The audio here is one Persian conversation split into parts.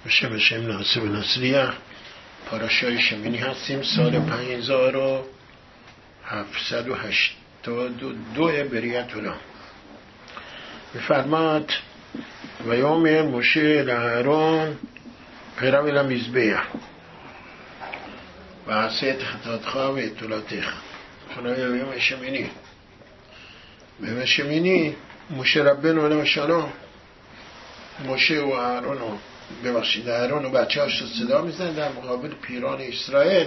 شم ناصب نصریه پاراشای شمینی هستیم. سال 5782 بریت الله میفرماد و یوم موشه لهرون قرب الى میزبیه و عصیت خطاتخواه و اطلاتیخ خنای یوم شمینی به شمینی موشه ربنا علیه السلام موشه و اهرون ببخشید اهرون و بچه هاش صدا میزن در مقابل پیران اسرائیل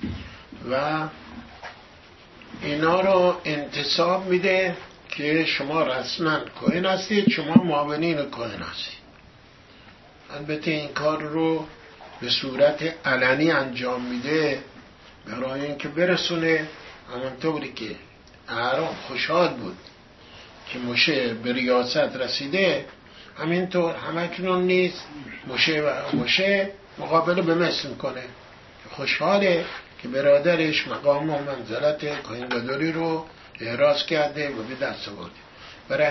و اینا رو انتصاب میده که شما رسما کهن هستید، شما معاونین کهن هستید. البته این کار رو به صورت علنی انجام میده برای اینکه برسونه همونطوری که اهرون خوشحال بود که موشه به ریاست رسیده، همینطور همکنون نیست موشه مقابله به مثل میکنه، خوشحاله که برادرش مقام و منزلت کهنگداری رو احراز کرده و به دست آورده. برای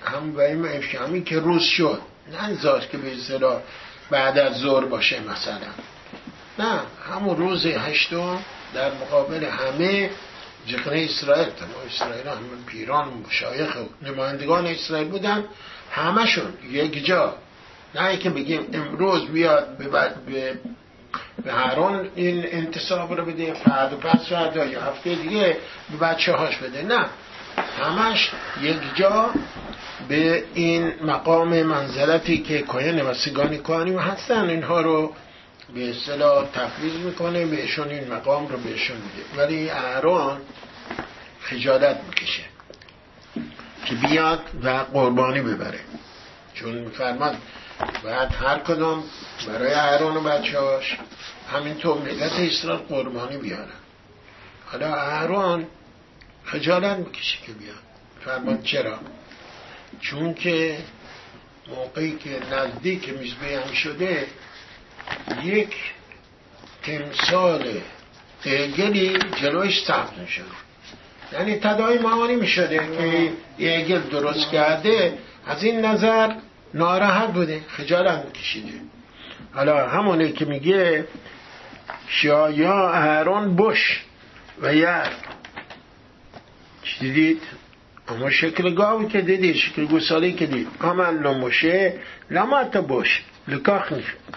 همین که روز شد، نه انذار که به اصطلاح بعد از ظهر باشه مثلا، نه همون روز هشتم در مقابل همه جقنه اسرائیل، تمام اسرائیل همه پیران و مشایخ و نمایندگان اسرائیل بودن، همشون یک جا. نه که بگیم امروز بیاد به هارون این انتصاب رو بده، فردا پس فردا یا هفته دیگه به بچه هاش بده، نه، همش یک جا به این مقام منزلتی که کهن و سگانی کهنی هستن اینها رو به اصطلاح تفویض میکنه، بهشون این مقام رو بهشون میده. ولی اهرون خجالت میکشه که بیاد و قربانی ببره، چون میفرماد بعد هر کدوم برای اهرون و بچه‌هاش همینطور ملت اسرائیل قربانی بیارن. حالا اهرون خجالت میکشه که بیاد. فرمان چرا؟ چون که موقعی که نزدیک میزبه هم شده یک تمثال عگلی جلوش ثبت میشه، یعنی تداعی معانی میشده که عگل درست کرده، از این نظر ناراحت بوده، خجالت میکشیده. حالا همونه که میگه شایا اهرون بش و یر، چی دیدید؟ اما شکل گاوی که دیدید، شکل گوسالی که دید، عمل نموشه لما تا بش لکاخ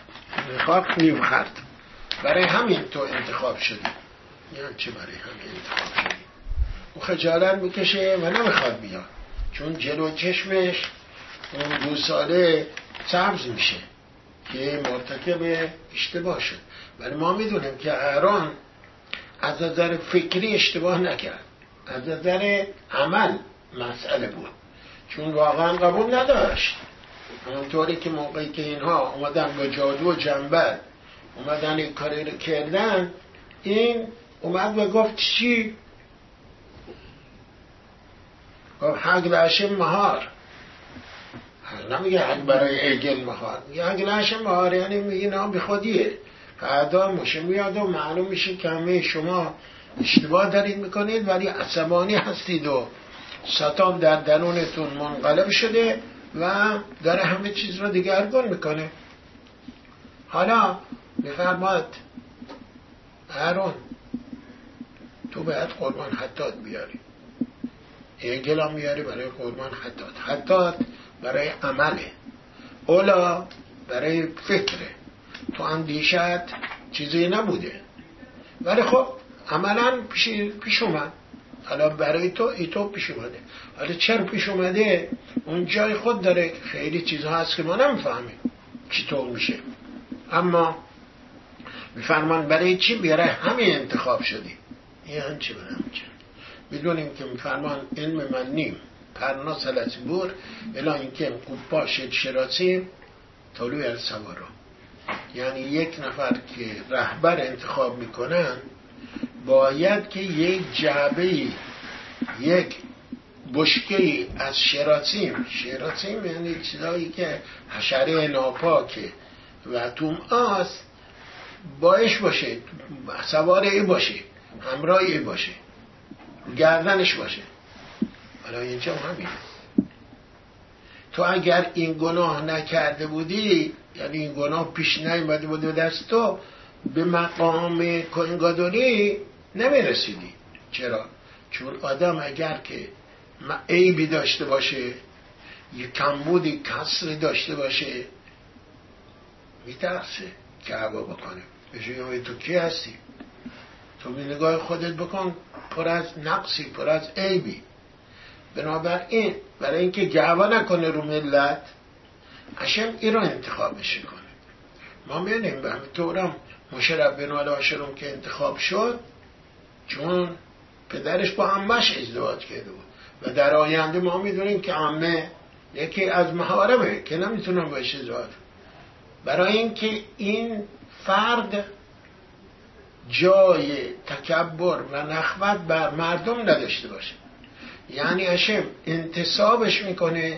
نیو خرد. برای همین تو انتخاب شدی. یعنی چه برای همین انتخاب شدی؟ او خجالت میکشه و نمیخواد بیاد، چون جلو چشمش اون گوساله سبز میشه که مرتکب اشتباه شد. ولی ما میدونیم که اهرون از نظر فکری اشتباه نکرد، از نظر عمل مسئله بود، چون واقعا قبول نداشت. همونطوری که موقعی که اینها اومدن با جادو و جنبل اومدن این کاری رو کردن، این اومد و گفت چی؟ گفت حق لعشم مهار. نمیگه حق برای عگل مهار، میگه حق لعشم مهار، یعنی میگه نه بی خودیه. فردا موشه میاد و معلوم میشه که همه شما اشتباه دارید میکنید، ولی عصبانی هستید و ساتان در درونتون منقلب شده و داره همه چیز رو دگرگون میکنه. حالا بفرماد اهرون تو باید قربان حتات بیاری، عگل هم بیاری برای قربان حتات برای عمله، اولا برای فکره، تو اندیشت چیزی نبوده ولی خب عملا پیش اومد. حالا برای تو پیش اومده. حالا چرا پیش اومده اون جای خود داره، خیلی چیزها هست که ما نمیفهمیم چطور میشه، اما میفرمان برای چی برای همین انتخاب شدی. یعنی چی برای همین؟ میدونیم که میفرمان علم من نیم پرناس لطبور الا اینکه قبا شد شراسی طلوع السوارا، یعنی یک نفر که رهبر انتخاب میکنن باید که یک جعبه، یک بشکه از شراتیم یعنی چیزایی که حشره ناپاکه و تومآس باش باشه، سوار ای باشه، همراه ای باشه، گردنش باشه. حالا اینجا همینه، تو اگر این گناه نکرده بودی، یعنی این گناه پیش نیامده بود به دست تو، به مقام کوهنگادوری نمیرسیدی. چرا؟ چون آدم اگر که عیبی داشته باشه، یک کمبودی کسری داشته باشه، میترسه که عبا بکنه. بشه تو کی هستی؟ تو به نگاه خودت بکن پر از نقصی، پر از عیبی. بنابراین برای اینکه گعوا نکنه رو ملت، هشم این رو انتخابش کنه. ما می‌بینیم به همینطورم موشه ربنا علیه السلام که انتخاب شد، چون پدرش با عمه‌اش ازدواج کرده بود و در آینده ما میدونیم که عمه یکی از محارمه که نمیتونن باشه ازدواج. برای اینکه این فرد جای تکبر و نخوت بر مردم نداشته باشه، یعنی هشم انتصابش میکنه.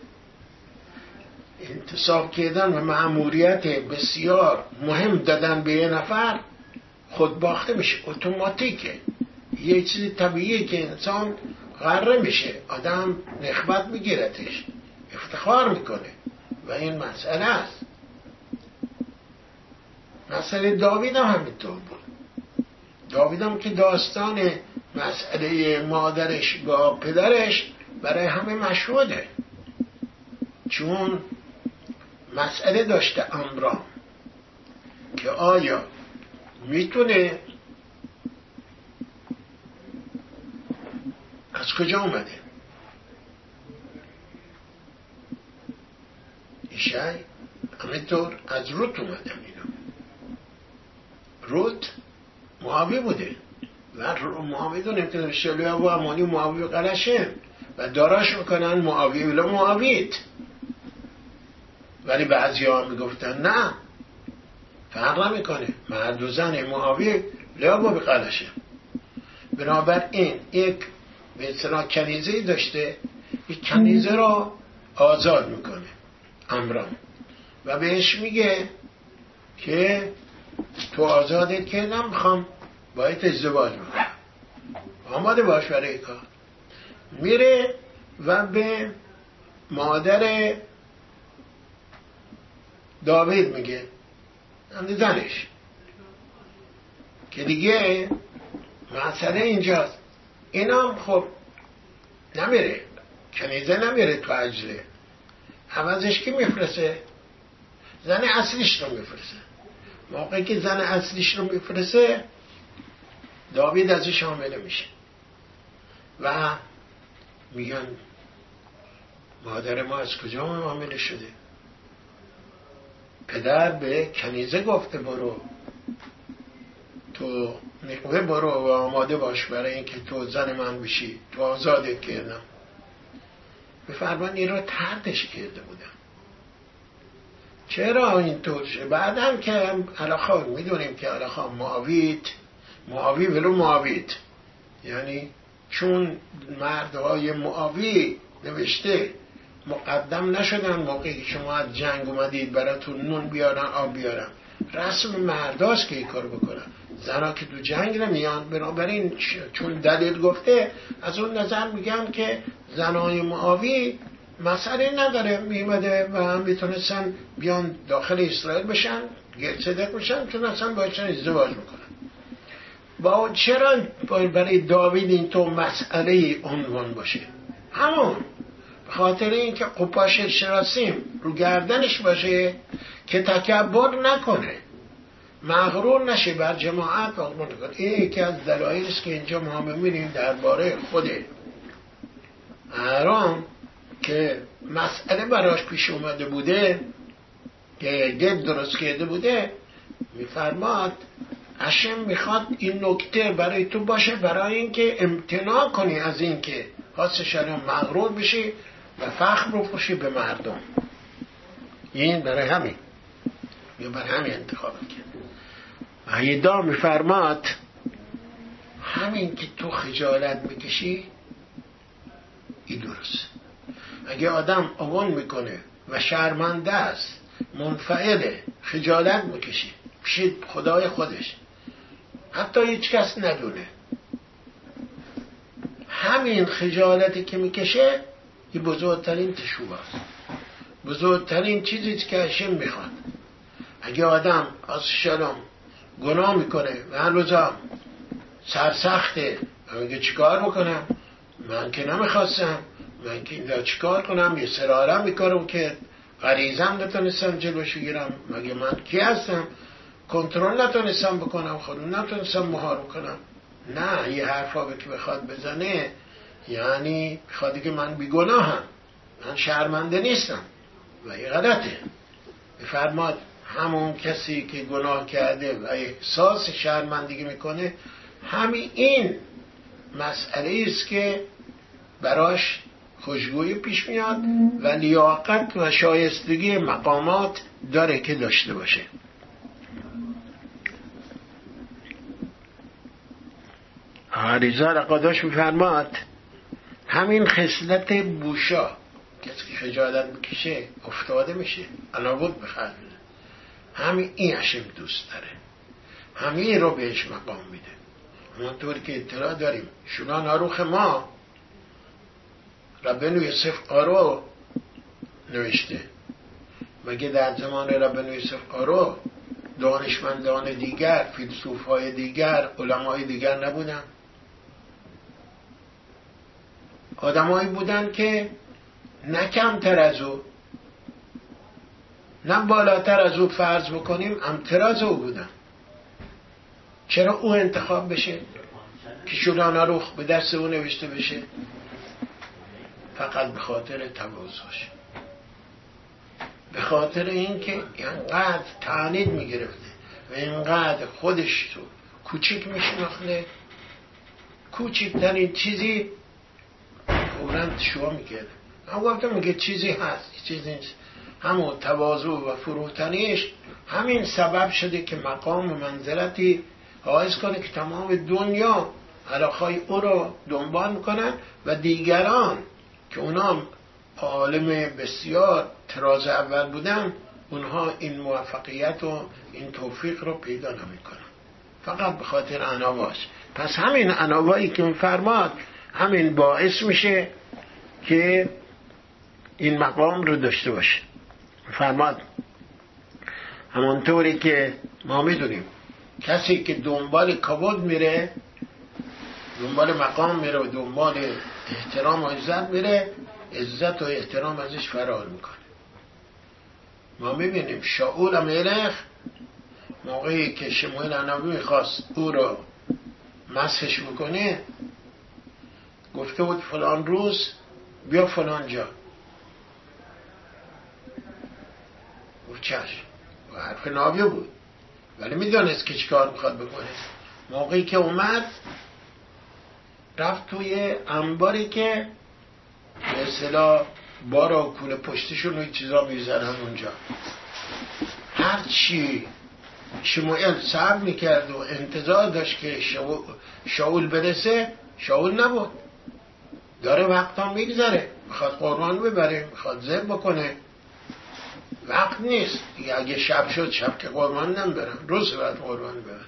انتصاب کردن و مأموریت بسیار مهم دادن به یه نفر خود باخته میشه، اتوماتیکه، یه چیز طبیعیه که انسان غره میشه، آدم نخوت میگیرتش، افتخار میکنه و این مسئله است. مسئله داوید هم همینطور بود. داوید هم که داستان مسئله مادرش با پدرش برای همه مشهوده، چون مسئله داشته امران که آیا میتونه از کجا اومده ایشای همینطور از روت اومده. روت معاوی بوده و معاوی دونیم که شلوه و امانی معاوی قلشه و داراش میکنن معاوی ولی معاویت، ولی بعضی ها میگفتن نه فرق نمیکنه، مرد و زن معاوی لابا به قلشه. بنابراین یک به اصطلاح کنیزه داشته، یک کنیزه را آزاد میکنه امران و بهش میگه که تو آزادت کردم، میخوام باید ازدواج میکنم، آماده باش برای کار. میره و به مادر داوید میگه، هم زنش، که دیگه مسئله اینجاست. اینا خب نمیره، کنیزه نمیره تو عجله، عوضش کی میفرسه؟ زن اصلیش رو میفرسه. موقعی که زن اصلیش رو میفرسه، داوید ازش حامله میشه و میگن مادر ما از کجا حامله شده؟ پدر به کنیزه گفته برو تو نقوه برو و آماده باش برای اینکه تو زن من بشی، تو آزادت کردم. بفرمان این رو طردش کرده بودم. چرا اینطور شد؟ بعدم که علاخا میدونیم که علاخا معاوی ولو معاویت، یعنی چون مردهای معاوی نوشته مقدم نشدن موقعی که شما از جنگ اومدید براتون نون بیارن آب بیارن، رسم مرداست که این کار بکنن، زنا که تو جنگ نمیان. بنابراین چون دلیل گفته، از اون نظر میگم که زنای معاوی مسئله نداره، میمده و هم میتونستن بیان داخل اسرائیل بشن، گرد بشن، چون اصلا بایدشن ازدواج میکنن. با چرا برای داوید این تو مسئله عنوان باشه؟ همون خاطر این که قپاش شراسیم رو گردنش باشه که تکبر نکنه، مغرور نشه، بر جماعت مغرور نکنه. این یکی از دلایلی است که اینجا ما می‌بینیم درباره خود اهرام که مسئله براش پیش اومده بوده که دل درست کرده بوده، میفرماد هشم میخواد این نکته برای تو باشه، برای اینکه امتناع کنی از اینکه خاص شرم مغرور بشی و فخر رو پوشی به مردم. این برای همین انتخاب کرد. عیدا میفرماد همین که تو خجالت میکشی این درست. اگه آدم آون میکنه و شرمنده است، منفعله، خجالت میکشی پیش خدای خودش، حتی هیچ کس ندونه، همین خجالتی که میکشه این بزرگترین تشوه است. بزرگترین چیزی که هشم میخواد. اگه آدم از شلم گناه میکنه و هر روزا سرسخته، میگه چیکار بکنم؟ من که نمیخواستم، من که چیکار کنم؟ یه سرارم میکنم که غریزم نتونستم جلوش بگیرم، مگه من کی هستم؟ کنترل نتونستم بکنم، خودم نتونستم مهار کنم. نه، یه حرفا که بخواد بزنه یعنی بخواد که من بیگناهم، من شرمنده نیستم و این غلطه. بفرماد همون کسی که گناه کرده و احساس شرمندگی میکنه، همین این مسئله است که براش خوشگویی پیش میاد و لیاقت و شایستگی مقامات داره که داشته باشه. عریضه رقاداش میفرماد همین خصلت بوشا، کسی که خجالت بکشه افتاده میشه، عناوت بخرد، همین این هشم دوست داره، همین رو بهش مقام میده. همونطور که اطلاع داریم شولان آروخ ما ربنو یوسف قارو نوشته، مگه در زمان ربنو یوسف قارو دانشمندان دیگر، فیلسوفای دیگر، علمای دیگر نبودن؟ آدمایی بودن که نه کمتر از او نه بالاتر از او فرض بکنیم امتر از او بودن. چرا او انتخاب بشه که شولان آروخ به دست او نوشته بشه؟ فقط به خاطر تواضعش، به خاطر اینکه اینقدر تعنید میگرفته و اینقدر خودش رو کوچیک میشناخته، کوچکترین چیزی فوراً شوا میکرده. هم گفتم میگه چیزی هست، چیزی نیست. همون تواضع و فروتنیش همین سبب شده که مقام و منزلتی حائز کنه که تمام دنیا علاقای او رو دنبال میکنن و دیگران که اونا عالم بسیار طراز اول بودن، اونها این موفقیت و این توفیق رو پیدا نمیکنن، فقط به خاطر عناواش. پس همین عناوایی که میفرماد همین باعث میشه که این مقام رو داشته باشه. فرماد همونطوری که ما میدونیم کسی که دنبال کبود میره، دنبال مقام میره و دنبال احترام و عزت میره، عزت و احترام ازش فرار میکنه. ما میبینیم شاول ملک موقعی که شموئیل عنوی میخواست او رو مسحش بکنه، گفته بود فلان روز بیا فلان جا. گفت چشم، و حرف نابیه بود ولی میدونست که چیکار میخواد بکنه. موقعی که اومد رفت توی انباری که به اصطلاح بارا و کوله پشتشون و چیزا میزنن اونجا. هرچی شموئیل صبر میکرد و انتظار داشت که شاول برسه، شاول نبود. داره وقتا میگذره، میخواد قربان ببره، میخواد ذبح بکنه، وقت نیست دیگه. اگه شب شد، شب که قربان نمیبرن، روز باید قربان ببرن.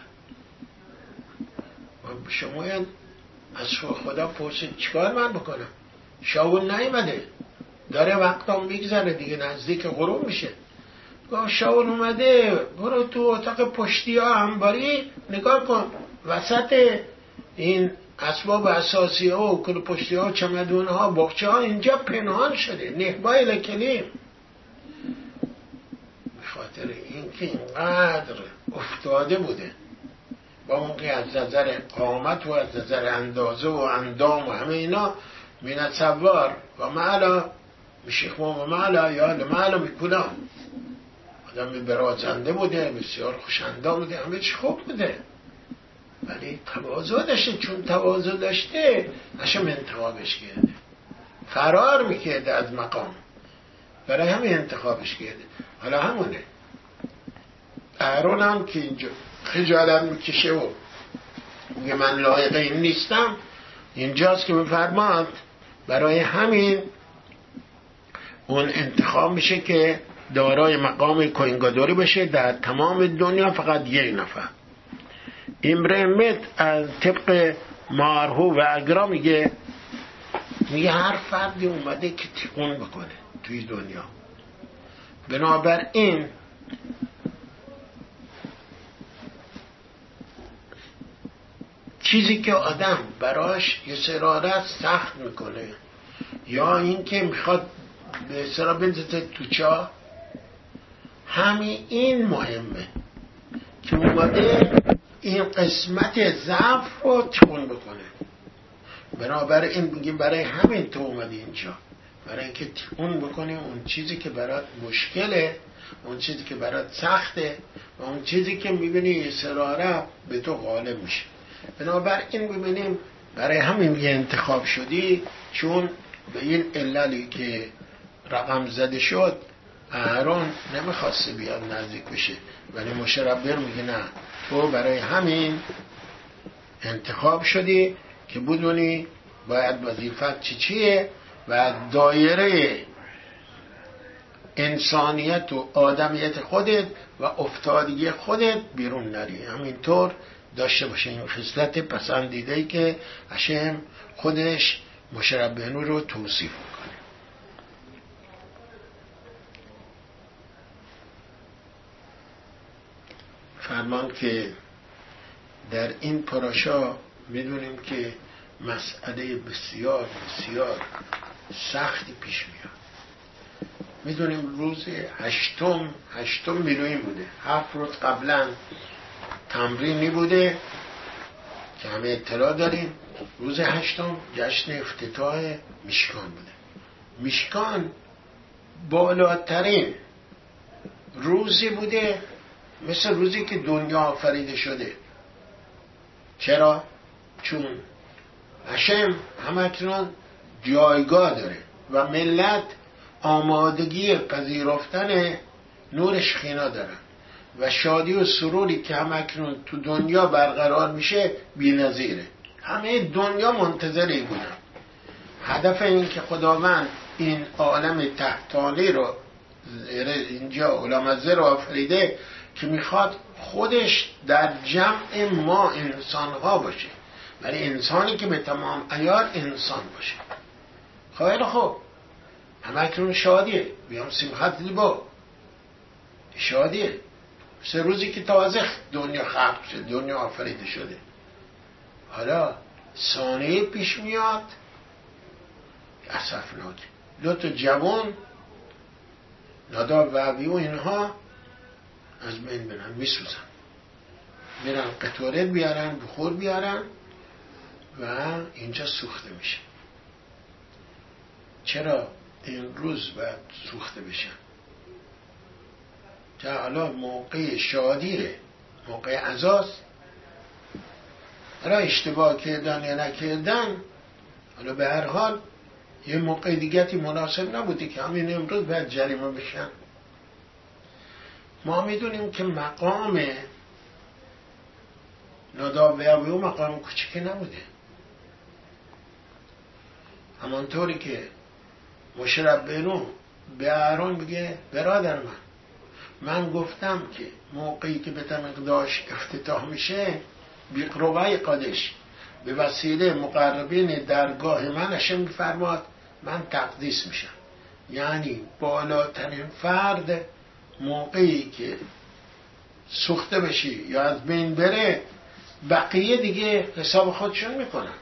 شموئیل از خدا پرسید چیکار من بکنم؟ شاول نیومده، داره وقتا میگذره دیگه، نزدیک غروب میشه. گفت شاول اومده، برو تو اتاق پشتی ها انباری نگاه کن، وسط این اسباب اساسی ها و کل پشتی ها، چمدون ها، بخچه ها اینجا پنهان شده، نهبای لکلیم. به خاطر اینکه اینقدر افتاده بوده با اون که از نظر قامت و از نظر اندازه و اندام و همه اینا مینت سوار و معلا میشیخمون و معلا یا لمعلا میکنم. آدم برازنده بوده، بسیار خوشندام بوده، همه چی خوب بوده، ولی تواضع داشته. چون تواضع داشته هشم انتخابش کرده، فرار میکرده از مقام، برای همین انتخابش کرده. حالا همونه اهرون هم که اینجا خجالت میکشه و میگه من لایق این نیستم، اینجاست که بفرماد برای همین اون انتخاب میشه که دارای مقام کوینگادوری بشه در تمام دنیا، فقط یک نفر. امرمت از طبق مارهو و اگرا میگه هر فردی اومده که تیقون بکنه توی دنیا، بنابراین چیزی که آدم براش یه سرارت سخت میکنه یا این که میخواد به اصطلاح بندازه تو چاه، همین این مهمه که اومده این قسمت ضعف رو تون بکنه. بنابراین میگیم برای همین تو اومدی اینجا، برای اینکه تون بکنی اون چیزی که برات مشکله، اون چیزی که برات سخته و اون چیزی که میبینی سراره به تو غالب میشه. بنابراین ببینیم برای همین یه انتخاب شدی، چون به این عللی که رقم زده شد اهرون نمیخواسته بیاد نزدیک بشه، ولی موشه ربی‌ر میگه نه، تو برای همین انتخاب شدی که بدونی باید وظیفت چیه و دایره انسانیت و آدمیت خودت و افتادگی خودت بیرون نری. همینطور داشته باشه این خصلت پسندیده‌ای که هشم خودش موشه ربی‌ر رو توصیف میکنه. فرمان که در این پاراشا میدونیم که مسئله بسیار بسیار سختی پیش میاد. میدونیم روز هشتم میلویم بوده، 7 روز قبلا تمرینی بوده که همه اطلاع داریم. روز 8 جشن افتتاح میشکان بوده. میشکان بالاترین روزی بوده، مثل روزی که دنیا آفریده شده. چرا؟ چون هشم همکنون جایگاه داره و ملت آمادگی پذیرفتن نور شخینا دارن و شادی و سروری که همکنون تو دنیا برقرار میشه بی‌نظیره. همه دنیا منتظری بودن. هدف این که خداوند این عالم تحتانی رو اینجا علامزه رو آفریده که میخواد خودش در جمع ما انسانها باشه، ولی انسانی که به تمام عیار انسان باشه. خیلی خوب، همکنون شادیه، بیام سیمخت لیبا شادیه، 3 روزی که تازه دنیا خلق شده، دنیا آفریده شده. حالا ثانیه پیش میاد اسفناک، 2 تا جوان ناداب و ابیو اینها از بین برن، میسوزن، میرن قطورت بیارن، بخور بیارن و اینجا سوخته میشه. چرا این روز باید سوخته بشن؟ تا حالا موقع شادیه، موقع عزاست. حالا اشتباه کردن یا نکردن، حالا به هر حال یه موقع دیگری مناسب نبودی که همین امروز باید جریمه بشن. ما میدونیم که مقام ناداب و ابیو مقام کوچکی نبوده. همانطوری که موشه ربی‌ر به اهرون بگه برادر من گفتم که موقعی که به مقداش افتتاح میشه بیقروبای قادش به وسیله مقربین درگاه من هشم میفرماد من تقدیس میشم. یعنی بالاترین فرد موقعی که سوخته بشی یا از بین بره، بقیه دیگه حساب خودشون میکنن.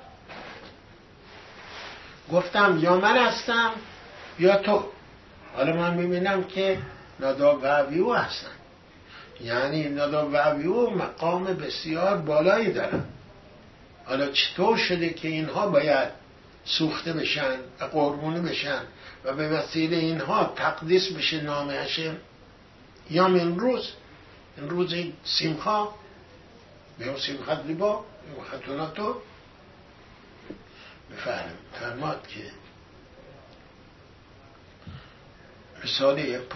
گفتم یا من هستم یا تو. حالا من میبینم که ناداب و ابیو هستن، یعنی ناداب و ابیو مقام بسیار بالایی دارن. حالا چطور شده که اینها باید سوخته بشن و قربونی بشن و به وسیله اینها تقدیس بشه نام هشم؟ یا این روز سیمخا بیام سیمخت لیبا خطوناتو بفرم فرماد که مثال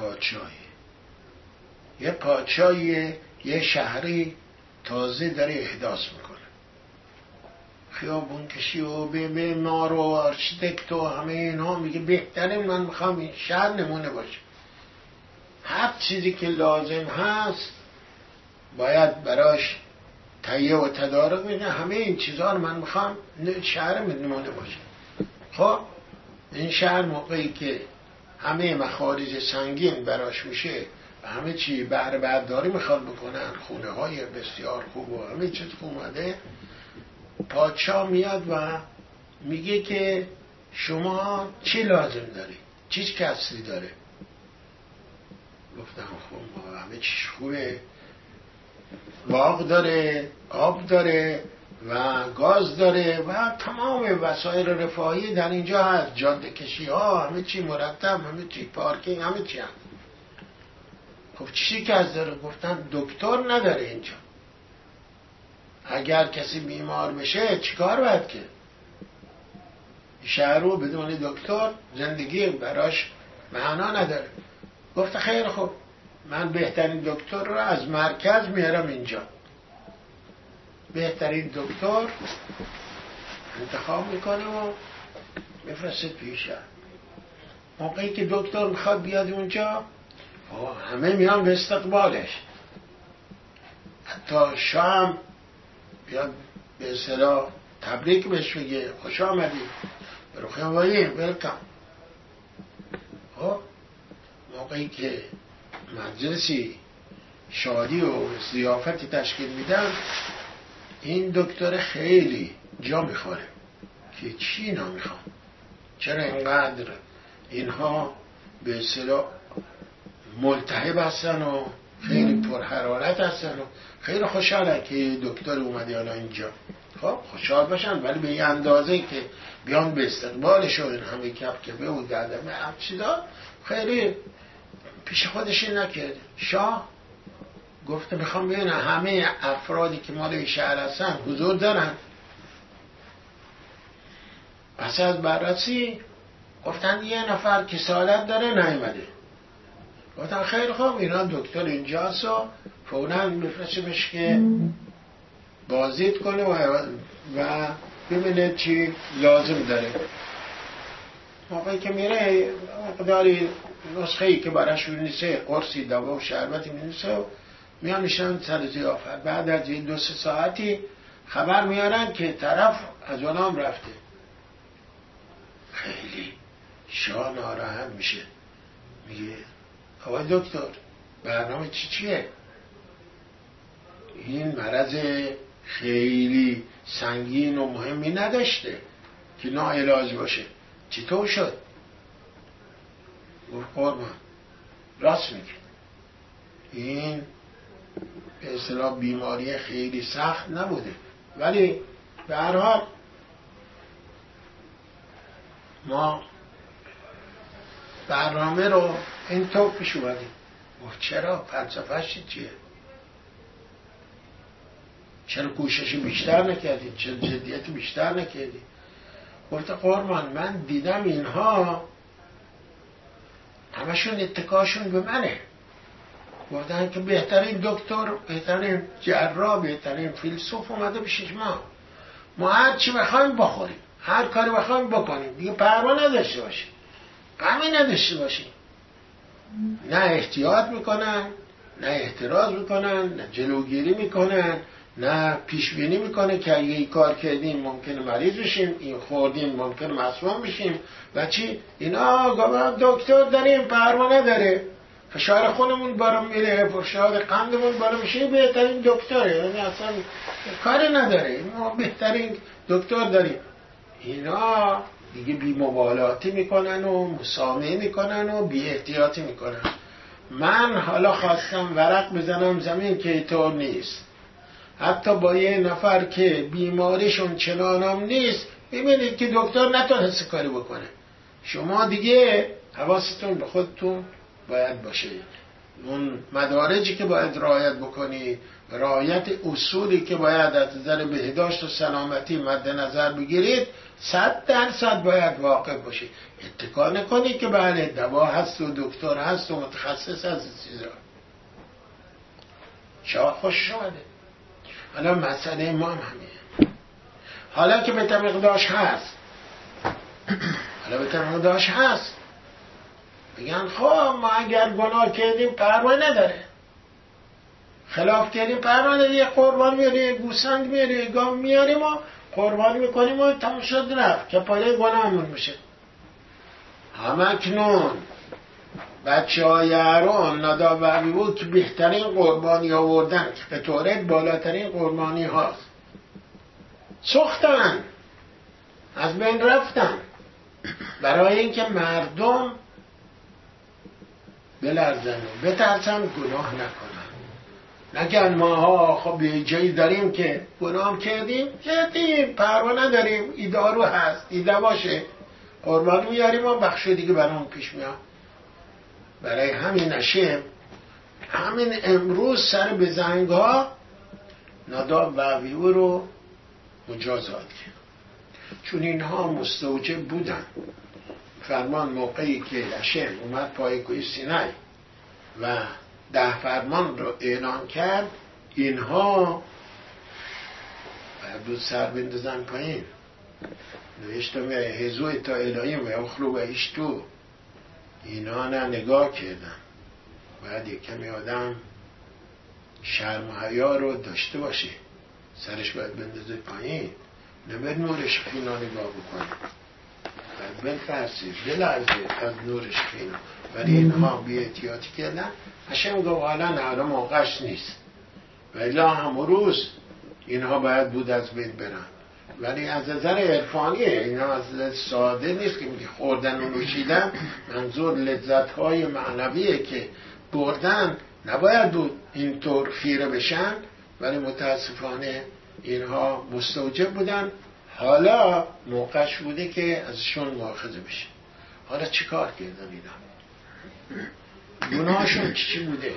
یه پادشاهی یه شهری تازه داره احداث میکنه، خیابون کشی و به معمار و آرشیتکت و همه اینها، میگه بهترین من میخوام این شهر نمونه باشه، هر چیزی که لازم هست باید براش تهیه و تدارک میده، همه این چیزها رو من میخوام شهر نمونه باشه. خب این شهر موقعی که همه مخارج سنگین براش میشه و همه چی بهره برداری میخواد بکنن، خونه های بسیار خوب و همه چیز خوب اومده، پادشاه میاد و میگه که شما چی لازم داری؟ چی کسری داره؟ گفتم خب ما همه چیش خوبه، باغ داره، آب داره و گاز داره و تمام وسایل رفاهی در اینجا هست، جاده کشی ها همه چی مرتب، همه چی پارکینگ، همه چی هست. خب چی که از داره؟ گفتن دکتر نداره اینجا. اگر کسی بیمار بشه چیکار باید که؟ شهر رو بدون دکتر زندگی براش معنا نداره. گفت خیر خب من بهترین دکتر رو از مرکز میارم اینجا. بهترین دکتر انتخاب میکنه و میفرسته پیش. موقعی که دکتر میخواد بیاد اونجا همه میان به استقبالش، حتی شام بیاد به اصطلاح تبریک بهش بگه خوش آمدی، برخوایی ولکم. خب موقعی که مجلسی شادی و ضیافتی تشکیل میدن، این دکتر خیلی جا میخوره که چی نمیخوام، چرا اینقدر اینها به اصطلاح ملتهب هستن و خیلی پرحرارت هستن و خیلی خوشحالن که دکتر اومده حالا اینجا. خب خوشحال باشن، ولی به این اندازه که بیان به استقبالش و این همه کبکبه و دردمه چیزا خیلی پیش خودش نکرده. شاه گفته میخوام ببینم همه افرادی که مال این شهر هستن حضور دارن. پس از بررسی گفتن یه نفر کسالت داره نیومده. گفتن خیلی خوب اینا دکتر اینجاست و فوراً میفرستیمش که بازدید کنه و ببینه چی لازم داره. موقعی که میره مقداری نسخه‌ای که براش می‌نویسه، قرصی دوا و شربتی می‌نویسه و میان میشن سر ضیافت. بعد از این 2-3 ساعتی خبر میارن که طرف از اونام رفته. خیلی شاه ناراحت میشه، میگه آقای دکتر برنامه چیه؟ این مرض خیلی سنگین و مهمی نداشته که ناعلاج باشه، چطور شد؟ گفت قربان راست میگه، این به اصطلاح بیماری خیلی سخت نبوده، ولی به هر حال ما برنامه رو این طور پیش اومدیم. گفت چرا؟ فلسفه‌اش چیه؟ چرا کوشش بیشتر نکردی؟ چرا جدیت بیشتر نکردی؟ گفت قربان من دیدم اینها همشون اتکاشون به منه. گفتن که بهترین دکتر، بهترین جراح، بهترین فیلسوف اومده پیش ما هر چی بخوایم بخوریم، هر کاری بخوایم بکنیم، دیگه پروا نداشته باشیم، غمی نداشته باشیم. نه احتیاط میکنن، نه احتراز میکنن، نه جلوگیری میکنن، نه پیشبینی میکنه که اگه این کار کردیم ممکنه مریض بشیم، این خوردیم ممکنه مسموم بشیم و چی. اینا دکتر داریم پروا نداره، فشار خونمون بالا میره، فشار قندمون بالا میشه، بهترین دکتره، یعنی اصلا کاری نداره، ما بهترین دکتر داریم. اینا دیگه بی مبالاتی میکنن و مسامحه میکنن و بی احتیاطی میکنن. من حالا خواستم ورق بزنم زمین که اینطور نیست. حتی با یه نفر که بیماریشون چنانم نیست، ببینید که دکتر نتونست کاری بکنه. شما دیگه حواستون به خودتون باید باشه، اون مدارجی که باید رعایت بکنی، رعایت اصولی که باید از نظر بهداشت و سلامتی مد نظر بگیرید 100% باید واقع باشی. اتکا نکنی که بله دوا هست و دکتر هست و متخصص از چیزا. شاه خوشش اومده. حالا مسئله ما هم همینه. حالا که به مقدارش هست بگن خب ما اگر گناه کردیم پروا نداره، خلاف کردیم پروا نداره، یه قربان میاریم، گوسفند میاریم، گاو میاریم و قربانی میکنیم و تمام شد رفت که پاره گناهمون میشه. همکنون بچه های هارون ناداب و ابیهود که بهترین قربانی آوردن که قطورت بالاترین قربانی هاست، سوختن، از بین رفتن، برای اینکه مردم بلرزن و بترسن گناه نکنن. نگن ماها خب یه جایی داریم که گناه کردیم پروا نداریم، ای دارو هست، ای دواشه، قربانی میاریم و بخشو دیگه برام پیش میاد. برای همین نشه همین امروز سر به زنگ ها ناداب و ابیهو رو مجازات کرد، چون اینها مستوجب بودن. فرمان موقعی که هشم اومد پای کوه سینای و 10 فرمان رو اعلان کرد، اینها باید سر بندازن پایین. نوشتم هزوی تا الهیم و اخلو و اشتو، اینا نه نگاه کردن. باید یک کمی آدم شرم و حیا رو داشته باشه، سرش باید بندازه پایین، نباید نورش خینا نگاه بکنه، باید بترسه بلرزه از نورش خینا. ولی اینها بی احتیاطی کردن. هشم گفت حالا نه موقعش نیست، ولی هم روز اینها باید بود از بین برن. ولی از نظر عرفانیه، اینا از ساده نیست که میگه خوردن و نوشیدن، منظور لذت‌های معنویه که بردن، نباید بود اینطور خیره بشن. ولی متاسفانه اینها مستوجب بودن، حالا موقعش بوده که ازشون مؤاخذه بشه. حالا چی کار کردن اینا؟ گناهشون چی بوده؟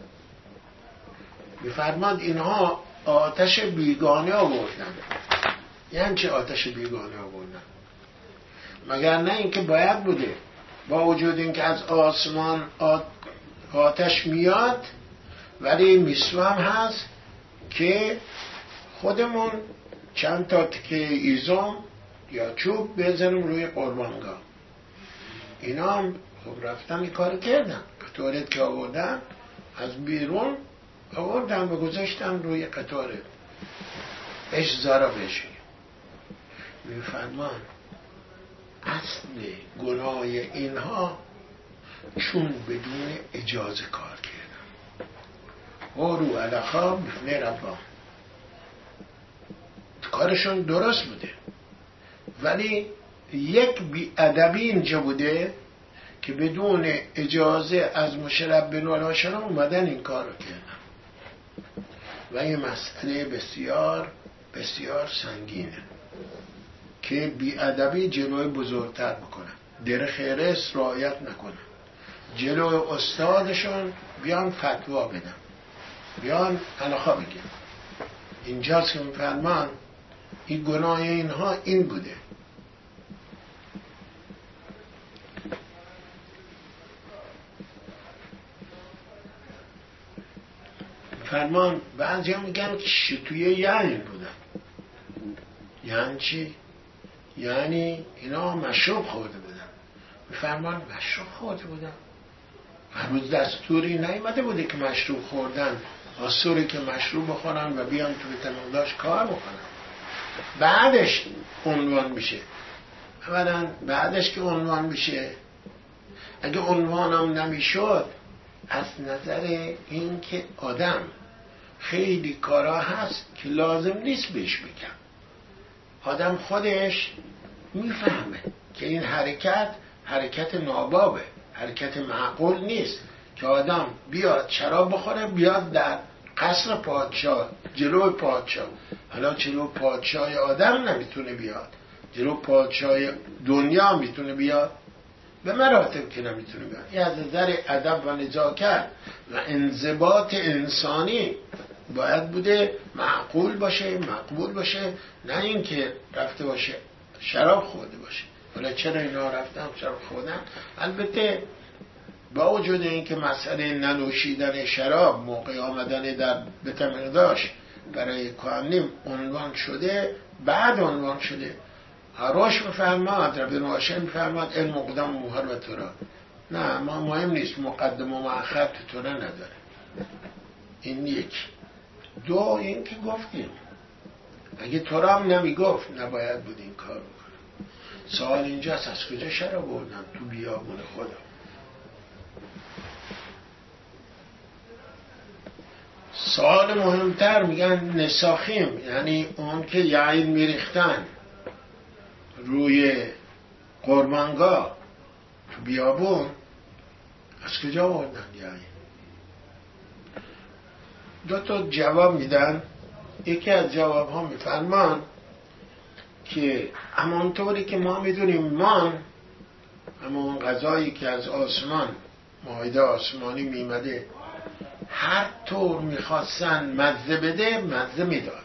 میفرماد اینها آتش بیگانه آوردن. یعنی چه آتش بیگانه آوردن؟ مگر نه اینکه باید بوده با وجود اینکه از آسمان آتش میاد، ولی میسوم هست که خودمون چند تا تکه ایزم یا چوب بزنیم روی قربانگاه. اینا هم خب رفتن این کار کردن، قطورت که آوردن از بیرون آوردن و گذاشتن روی قطورت، اش زارا بشه. میفرمان اصل گناه اینها چون بدون اجازه کار کردن، و رو علخا بفنه ربا، کارشون درست بوده، ولی یک بی‌ادبی اینجا بوده که بدون اجازه از مشرب والاشرا اومدن این کار رو کردن. و این مسئله بسیار بسیار سنگینه که بی‌ادبی جلوی بزرگتر بکنن، در خیرس رعایت نکنن، جلوی استادشون بیان فتوا بدن، بیان علاقه بگن. اینجاست که میفرمان این گناه اینها این بوده. فرمان بعضی هم میگن که شتویه یعنی بودن. یعنی چی؟ یعنی اینا مشروب خورده بودن. فرمان مشروب خورده بودن. هنوز دستوری نیامده بوده که مشروب خوردن آسوری که مشروب بخورن و بیان تو تمامداش کار بکنن. بعدش عنوان میشه. اولا بعدش که عنوان میشه، اگه عنوانم نمیشد، از نظر این که آدم خیلی کارا هست که لازم نیست بهش بگم، آدم خودش میفهمه که این حرکت نابابه، حرکت معقول نیست که آدم بیاد شراب بخوره، بیاد در قصر پادشاه، جلو پادشاه. حالا جلو پادشاه آدم نمیتونه بیاد، جلو پادشاه دنیا میتونه بیاد؟ به مراتب که نمیتونه بیاد. این از نظر ادب و نزاکت و انضباط انسانی باید بوده معقول باشه، مقبول باشه، نه اینکه رفته باشه شراب خورده باشه. حالا چرا اینا رفتن شراب خوردن؟ البته با وجود اینکه مسئله ننوشیدن شراب موقع آمدن در بیت المقدس برای کهنیم عنوان شده، بعد عنوان شده. هراش میفرماد، ربی نوشه میفرماد علم مقدم و مهر و تورا. نه، ما مهم نیست مقدم و مؤخر تو تورا نداره. این یک. دو، این که گفتیم اگه تورا هم نمیگفت نباید بود این کار بکنم. سوال اینجاست از کجا شراب بردن تو بیابون خدا؟ سوال مهمتر میگن نساخیم، یعنی اون که یعین میریختن روی قربانگاه تو بیابون، از کجا آوردن یعین؟ دو تا جواب میدن. یکی از جواب ها میفرمان که همانطوری که ما میدونیم مان، همون غذایی که از آسمان، مائده آسمانی میمده، هر طور میخواستن مزه بده مزه میداد.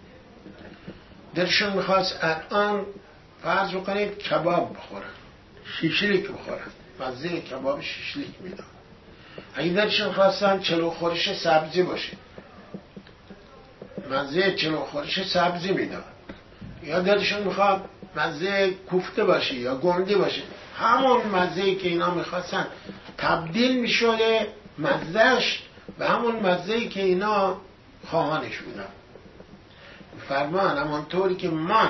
دلشون میخواست الان فرض بکنید کباب بخورن، شیشلیک بخورن، مزه کباب شیشلیک میداد. اگه دلشون خواستن چلو خورش سبزی باشه، مزه چلو خورش سبزی میداد. یا دلشون میخواد مزه کوفته باشه یا گندی باشه، همون مزه‌ای که اینا میخواستن تبدیل میشده مزهش به همون مزه‌ای که اینا خواهانش بودن. فرمان همونطوری که من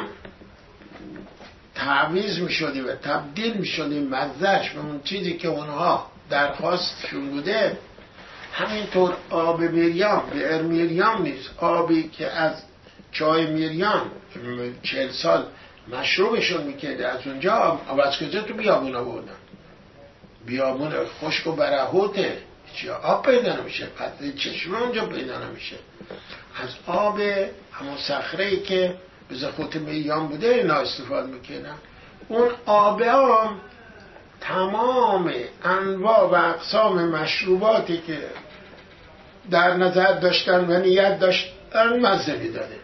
تعویض میشدی و تبدیل میشدی مزهش به اون چیزی که اونها درخواستشون بوده، همینطور آب میریام، بئر میریام نیست، آبی که از چای میریام 40 سال مشروبشون میکرده، از اونجا آب از کجا تو بیابون آوردن؟ بیابون خشک و برهوته، آب پیدا نمیشه، پس چشمه اونجا پیدا نمیشه. از آب همون صخره‌ای که به زخوت میریام بوده اینا استفاده میکنن. اون آب هم تمام انواع و اقسام مشروباتی که در نظر داشتن و نیت داشتن مزه میداده.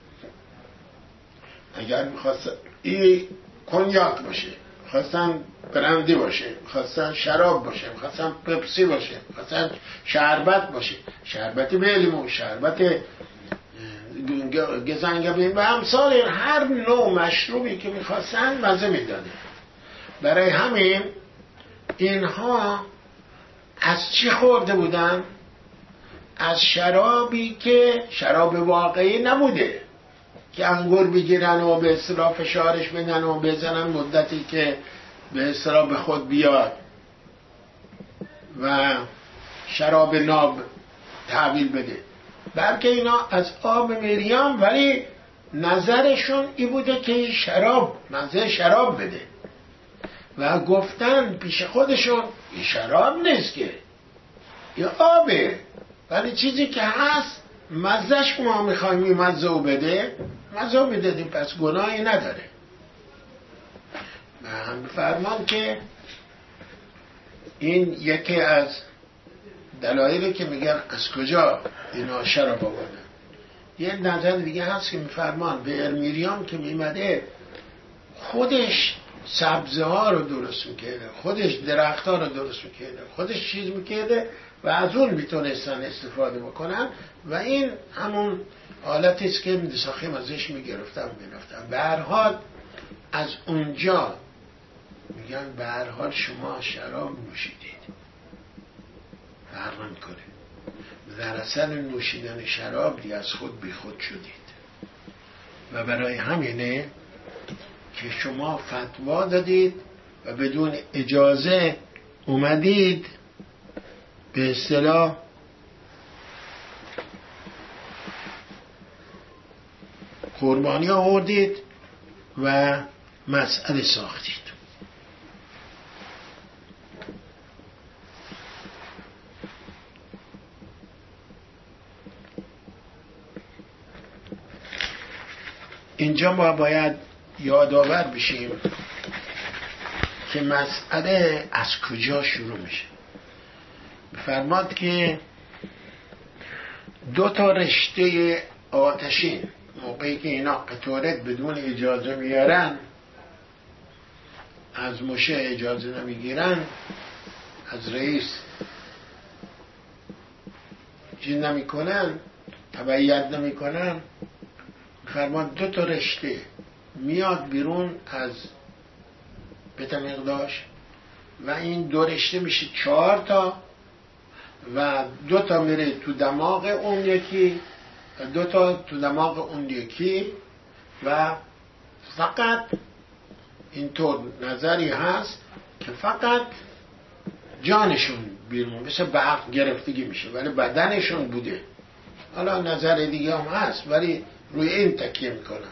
اگر میخواستن این کنیاک باشه، میخواستن برندی باشه، میخواستن شراب باشه، میخواستن پپسی باشه، میخواستن شربت باشه، شربت به لیمو، شربت گزنگبین و امثال هر نوع مشروبی که میخواستن مزه میداده. برای همین اینها از چی خورده بودن؟ از شرابی که شراب واقعی نبوده، که انگور بگیرن و به اصطلاح فشارش بدن و بزنن مدتی که به اصطلاح به خود بیاد و شراب ناب تحویل بده، بلکه اینا از آب میریام، ولی نظرشون این بوده که شراب مزه شراب بده و گفتن پیش خودشون این شراب نیست که این آبه، ولی چیزی که هست مزهش ما میخوایم این مزه بده، مزه بدهیم، پس گناهی نداره. من فرمان که این یکی از دلایلی که میگن از کجا اینا شراب آوردن. یه نظر دیگه هست که میفرمان بئر میریام که میمده خودش سبزه ها رو درست میکرده، خودش درخت ها رو درست میکرده، خودش چیز میکرده و از اون میتونستن استفاده بکنن و این همون حالتی است که نساخیم ازش میگرفتن. به هر حال از اونجا میگن به هر حال شما شراب نوشیدید، فرق نمیکنه، در اثر نوشیدن شراب دیگه از خود بی خود شدید و برای همینه که شما فتوا دادید و بدون اجازه اومدید به اصطلاح قربانی آوردید و مسئله ساختید. اینجا ما باید یادآور بشیم که مسئله از کجا شروع میشه. فرماد که دو تا رشته آتشین موقعی که اینا قطورت بدون اجازه میارن، از مشه اجازه نمیگیرن، از رئیس چیز نمیکنن، تبعیت نمیکنن، فرمان دو تا رشته میاد بیرون از بیت مقداش و این دو رشته میشه 4 تا و 2 تا میره تو دماغ اون یکی و 2 تا تو دماغ اون یکی و فقط اینطور نظری هست که فقط جانشون بیرون مثل برق گرفتگی میشه ولی بدنشون بوده. حالا نظر دیگه هم هست ولی روی این تکیه میکنم.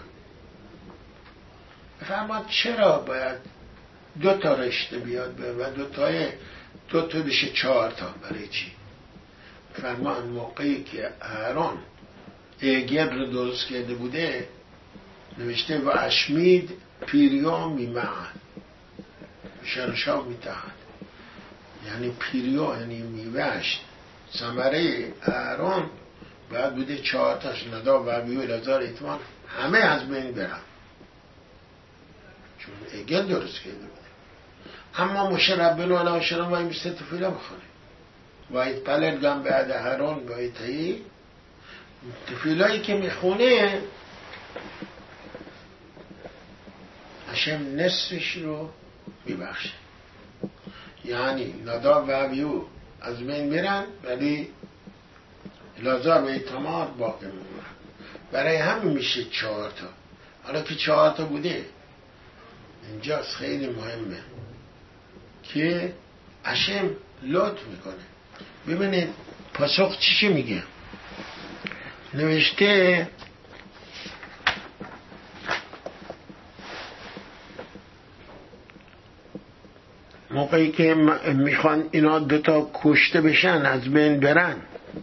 بفرماد چرا باید 2 تا رشته بیاد و 2 تا بشه 4 تا؟ برای چی؟ بفرماد موقعی که اهران اگر رو درست کرده بوده نوشته و اشمید پیریا میمعن شرشا میتهد، یعنی پیریا یعنی میوهش ثمره اهران باید بوده 4 تاش نداب و ابیو الازار ایتوان همه از بین برن چون اگل درست کرده بوده. اما مشرب علیه السلام و این 20 تفیله بخونه باید پلدگم بعد هران باید تایی تفیلایی که میخونه هشم نصفش رو میبخشه، یعنی نداب و ابیو از بین میرن ولی لازار و ایتمار باقی میمونن. برای همین میشه 4 تا. حالا که 4 تا بوده اینجاست خیلی مهمه که هشم لطف میکنه. ببینید پاسخ چی میگه؟ نوشته موقعی که میخوان اینا 2 تا کشته بشن از بین برن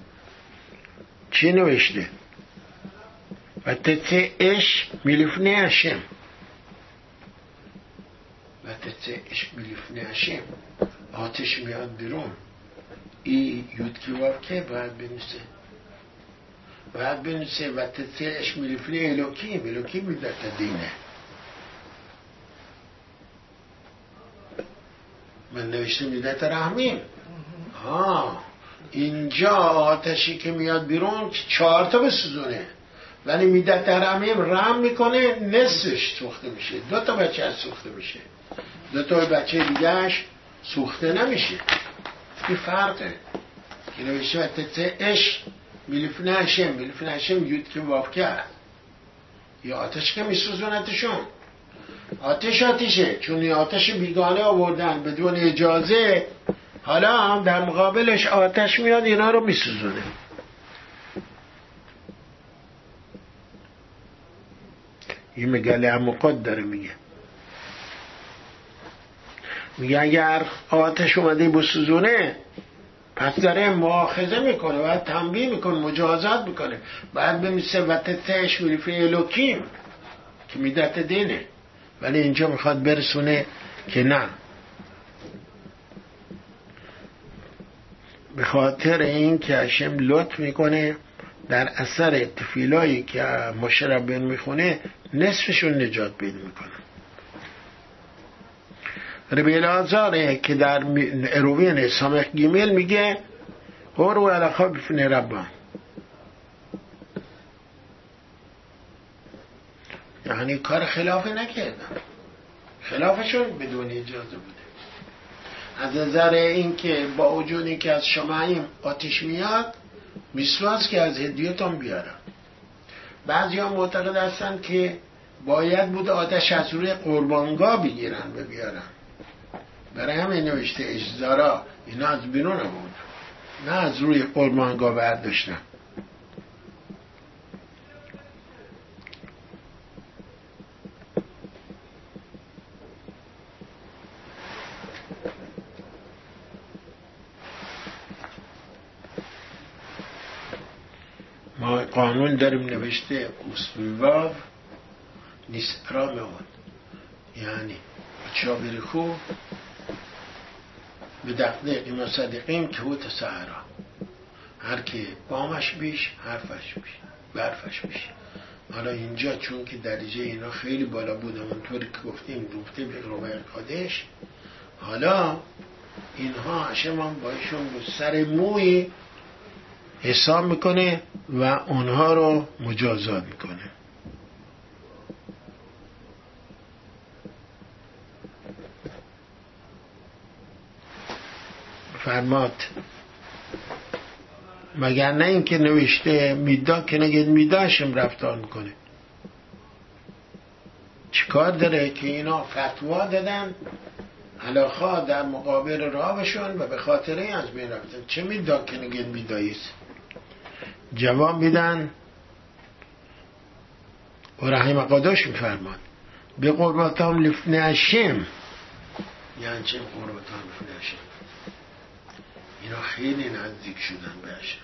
چی نوشته؟ و تتسه اش میلفنه هشم و تتسه اش میلفنه هشم آتش میاد بیرون. ای یود کیواب که باید بنویسه و تتسه اش میلفنه الوکی میدت دینه. من نوشته میدت رحمیم. اینجا آتشی که میاد بیرون 4 تا بسوزونه ولی میدت رحمیم رحم میکنه نصفش سوخته میشه، 2 تا بچه از سوخته میشه، 2 تا بچه دیگهش سوخته نمیشه. این فرقه که نوشته و تتسه اش میلفنه هشم یود که واب کرد یا آتش که میسوزونتشون. آتشه چون این آتش بیگانه آوردن بدون اجازه، حالا هم در مقابلش آتش میاد اینا رو میسوزونه. این مگله عمقات داره میگه اگر آتش اومده بسوزونه پس داره مؤاخذه میکنه، باید تنبیه میکنه، مجازات میکنه، باید بمیسه وتتش میلفه الوکیم که میدت دینه. ولی اینجا میخواد برسونه که نه، به خاطر این که هشم لطف میکنه در اثر تفیلایی که مشرب میخونه نصفشون نجات پیدا میکنه. ربی الازاره که در اروین سامخ گیمل میگه هورو علاقه بفن ربان، یعنی کار خلافه نکردن، خلافشون بدون اجازه بوده. از نظر این که با وجود این که از شمعیم آتش میاد میسواز که از هدیت هم بیارن. بعضی ها معتقد هستن که باید بود آتش از روی قربانگاه بگیرن و بیارن. برای همین نوشته اجزارا اینا از بیرون بود، نه از روی قربانگاه برداشتن. ما قانون داریم نوشته اسبیواو نیست ارامه اون، یعنی بچه بری خوب به دقیقه اینا صدیقیم که او تسهرا هر که بامش بیش حرفش بیش برفش بیش. حالا اینجا چون که درجه اینا خیلی بالا بود اونطوری که گفتیم دوبته به روای قادش، حالا اینها هشمان بایشون سر موی حساب میکنه و اونها رو مجازات میکنه. فرماد مگر نه این که نوشته میدا که نگید میداشم رفتار میکنه. چیکار داره که اینا فتوا دادن علاخا در مقابل راهشون و به خاطر این از بین رفتن؟ چه میدا که نگید میداییست؟ جواب میدن و رحم قداش میفرمان به قربتام لفن هشم. یعنی چه قربتام لفن هشم؟ اینا خیلی نزدیک شدن به هشم،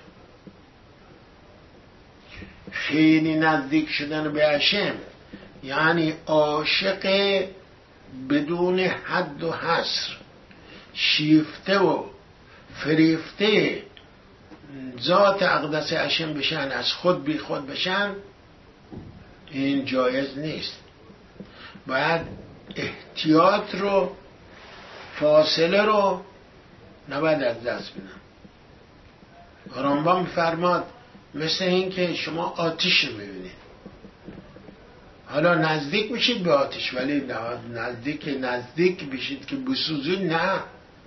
خیلی نزدیک شدن به هشم، یعنی عاشق بدون حد و حصر، شیفته و فریفته ذات اقدس هشم بشن، از خود بی خود بشن. این جایز نیست. باید احتیاط رو، فاصله رو نباید از دست بدن. رامبان می‌فرماد مثل این که شما آتش رو ببینید، حالا نزدیک میشید به آتش ولی نزدیک بشید که بسوزید، نه.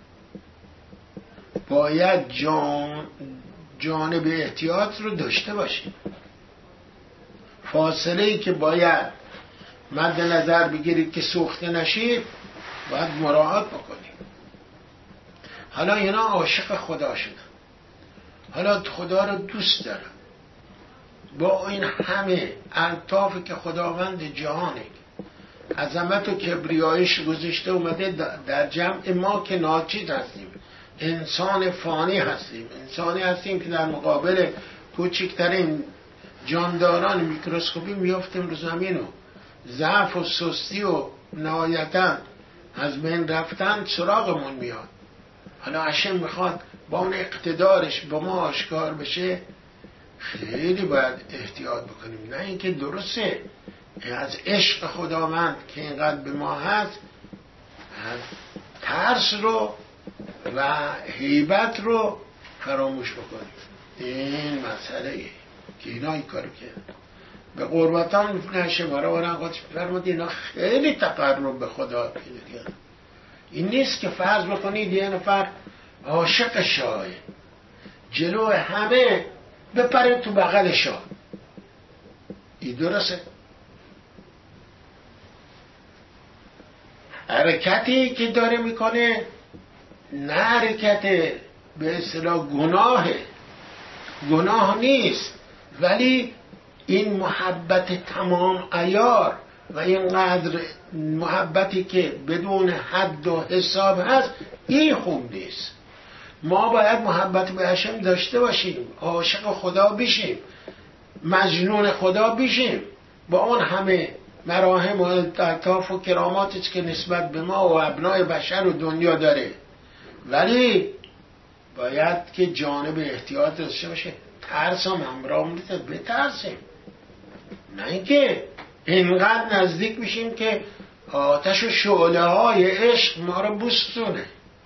باید جانب احتیاط رو داشته باشید. فاصله‌ای که باید مد نظر بگیرید که سوخته نشید باید مراعات بکنید. حالا اینا عاشق خدا شدن، حالا خدا رو دوست دارن، با این همه الطافی که خداوند جهانه عظمت و کبریایش گذاشته اومده در جمع ما که ناچیز هستیم، انسان فانی هستیم، انسانی هستیم که در مقابل کوچکترین جانداران میکروسکوپی میافتیم رو زمین و ضعف و سستی و نهایتا از بین رفتن سراغمون میاد. حالا هشم میخواد با اون اقتدارش با ما آشکار بشه، خیلی باید احتیاط بکنیم. نه اینکه درسته از عشق خداوند که اینقدر به ما هست ترس رو و هیبت رو فراموش بکنیم. این مسئله که اینا این کارو کرد. به قربتان نشه برای خودش فرمود اینا خیلی تقرب به خدا پیدا کرد. این نیست که فرض بکنید یه نفر عاشق شاه جلو همه بپرید تو بغل شاه، این درسته؟ حرکتی که داره میکنه نه حرکت به اصطلاح گناه نیست، ولی این محبت تمام عیار و اینقدر محبتی که بدون حد و حساب هست این خوب نیست. ما باید محبت به هشم داشته باشیم، عاشق خدا بشیم، مجنون خدا بشیم، با اون همه مراهم و الطاف و کراماتی که نسبت به ما و ابنای بشر و دنیا داره، ولی باید که جانب احتیاط داشته باشه. ترس هم همراه میده، بترسیم، نه اینکه اینقدر نزدیک میشیم که آتش و شعله های عشق ما رو بوستونه.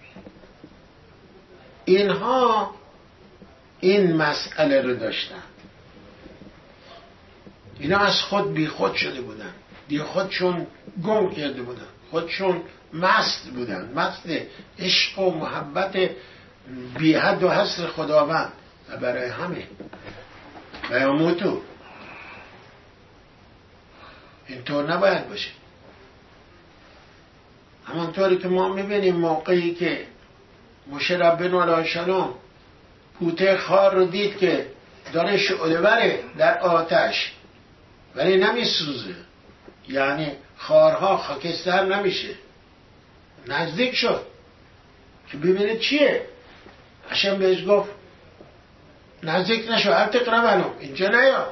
اینها این مسئله رو داشتن، اینا از خود بی خود شده بودن، بی خودشون گم کرده بودن، خودشون مست بودن، مست عشق و محبت بی حد و حصر خداوند. و برای همه بیاموتو اینطور نباید باشه. همانطوری که ما میبینیم موقعی که موشه ربنا علیه السلام پوته خار رو دید که داره شعله بره در آتش ولی نمیسوزه، یعنی خارها خاکستر نمیشه، نزدیک شد که ببینه چیه. هشم بهش گفت نزدیک نشو، ارتق ربنو، اینجا نیا،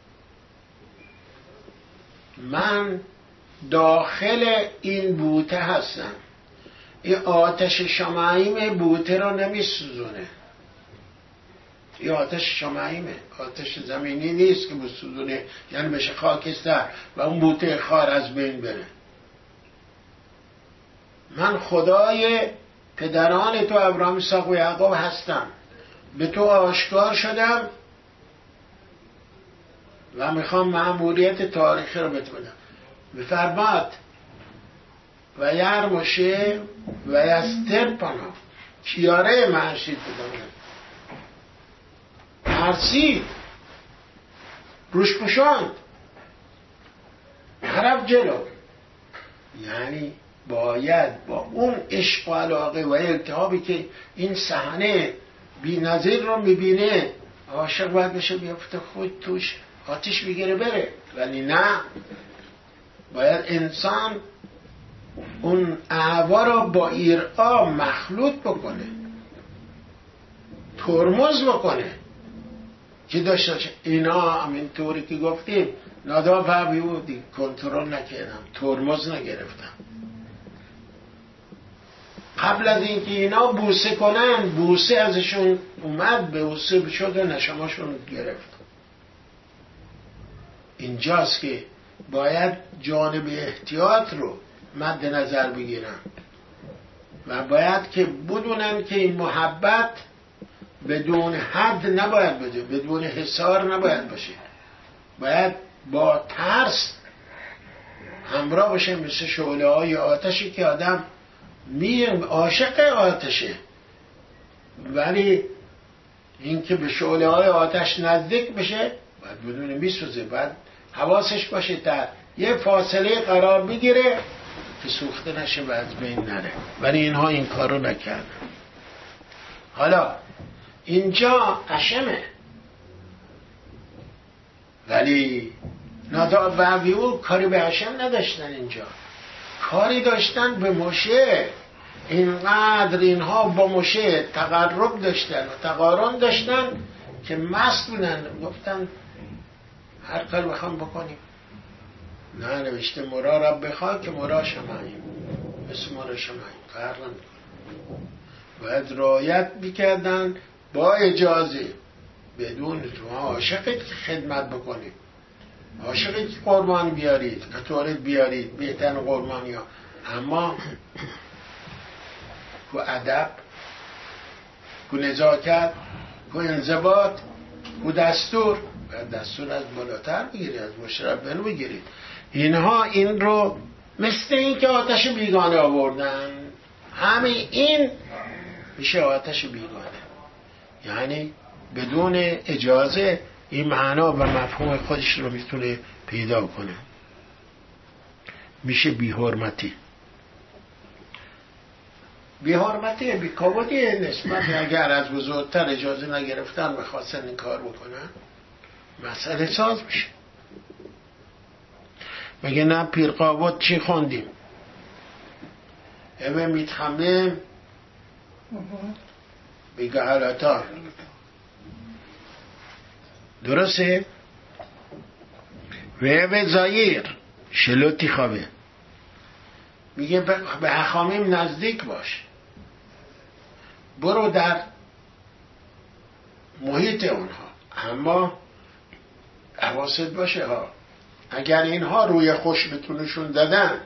من داخل این بوته هستم. این آتش شمعیم بوته رو نمیسوزونه، این آتش شمعیمه، آتش زمینی نیست که بسوزونه، یعنی بشه خاکستر و اون بوته خار از بین بره. من خدای پدران تو ابراهیم، اسحاق و یعقوب هستم، به تو آشکار شدم و میخوام مأموریت تاریخی رو بهت بدم. بفرماد و یرمشه و یستر پناه، کیاره معشید بدم، ترسید، روش پوشاند، طرف جلو. یعنی باید با اون عشق و علاقه و التهابی که این صحنه بی نظیر رو میبینه عاشق باید بشه بیافته خود توش آتش بگیره بره، ولی نه، باید انسان اون اعوا را با ایرعا مخلوط بکنه، ترمز بکنه که داشته باشه. اینا همینطوری که گفتیم ناداب و بیودی کنترل نکردم، ترمز نگرفتم. قبل از اینکه اینا بوسه کنن، بوسه ازشون اومد، به بوسه شد و نشماشون گرفت. اینجاست که باید جانب احتیاط رو مد نظر بگیرن و باید که بدونن که این محبت بدون حد نباید بده، بدون حصار نباید باشه، باید با ترس همراه باشه، مثل شعله های آتشی که آدم عاشق آتشه، ولی این که به شعله های آتش نزدیک بشه باید بدون میسوزه، باید حواسش باشه در یه فاصله قرار بگیره که سوخته نشه و از بین نره، ولی اینها این کارو نکردن. حالا اینجا قشمه، ولی ناداب و ابیهود کاری به قشم نداشتن، اینجا کاری داشتن به موشه. اینقدر اینها با موشه تقرب داشتن و تقارن داشتن که مست بودن، گفتن هر کار بخوام بکنیم. نه، نوشته مرا رب بخواه که مرا شماییم، مثل مرا شماییم فرق نمیکنه. باید رعایت میکردن با اجازه، بدون تو عاشقید که خدمت بکنید، عاشقید که قربان بیارید، کتورید بیارید، بهترین قربانی ها، اما کو ادب، کو نزاکت، کو انضباط، کو دستور، باید دستور از بالاتر بگیرید، از مشربن بگیرید. اینها این رو مثل این که آتش بیگانه آوردن، همین این میشه آتش بیگانه، یعنی بدون اجازه این معنا و مفهوم خودش رو میتونه پیدا کنه، میشه بی‌حرمتی. بی‌حرمتی، بی‌کبودی نسبت اگر از بزرگتر اجازه نگرفتن بخواستن این کار بکنن مسئله ساز میشه. مگه نه پیر قابوت چی خوندیم؟ همه میتخمم بگه حالاتا، درسته؟ و زایر شلوتی خوابه، میگه به حخامیم نزدیک باش، برو در محیط اونها، اما حواست باشه ها، اگر اینها روی خوشبتونشون دادن،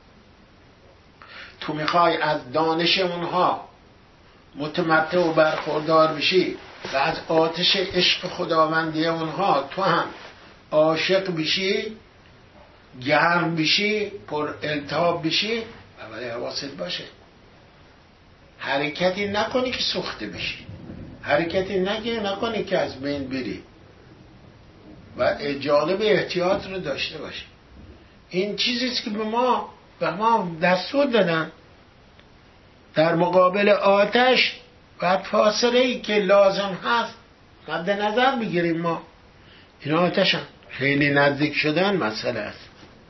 تو میخوای از دانش اونها متمتع و برخوردار بشی و از آتش عشق خداوندی اونها تو هم عاشق بشی، گرم بشی، پر التهاب بشی، ولی حواست باشه حرکتی نکنی که سوخته بشی، حرکتی نکنی که از بین بری و جانب احتیاط رو داشته باشی. این چیزیست که به ما دستور دادن. در مقابل آتش باید فاصله‌ای که لازم هست مد نظر بگیریم. ما این آتش هم خیلی نزدیک شدن مسئله است.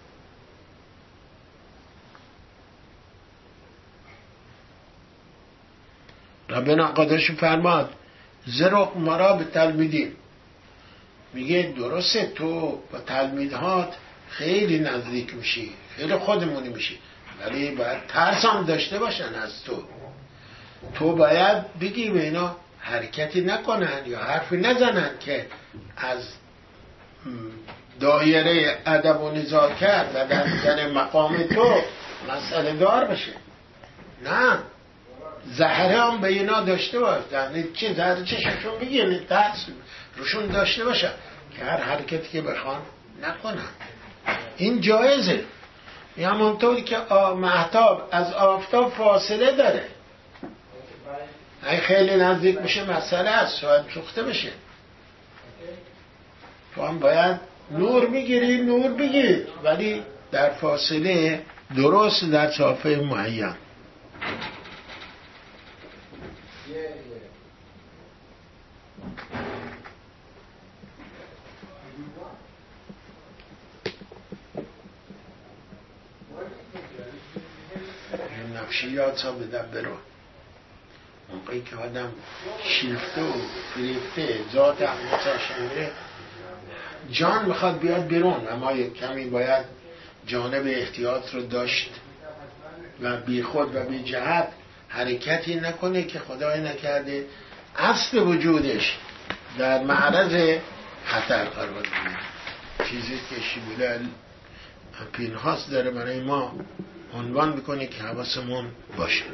ربنا قدرش فرماد زرق مرا به تلمیدین، میگه درسته تو با تلمیدهات خیلی نزدیک میشی، خیلی خودمونی میشی، ولی باید ترس هم داشته باشن از تو باید بگی به اینا حرکتی نکنن یا حرفی نزنن که از دایره ادب و نزاکت و در مقام تو مسئله دار بشه. نه، زهره هم به اینا داشته باش، یعنی چه زهره چشمشون بگیرن، ترس روشون داشته باشه که هر حرکتی که بخوان نکنن. این جایزه، همونطوری که مهتاب از آفتاب فاصله داره، اگه خیلی نزدیک بشه مسئله است، شاید سوخته بشه. تو هم باید نور بگیری، ولی در فاصله درست، در سافه معین. نفشیات ها بدبرون. موقعی که آدم شیفته و فریفته ذات اقدسش میره، جان میخواد بیاد بیرون، اما یک کمی باید جانب احتیاط رو داشت و بی خود و بی جهت حرکتی نکنه که خدای نکرده اصل وجودش در معرض خطر قرار بگیره. چیزی که شیبوله پینهاست داره برای ما عنوان میکنه که حواسمون باشه.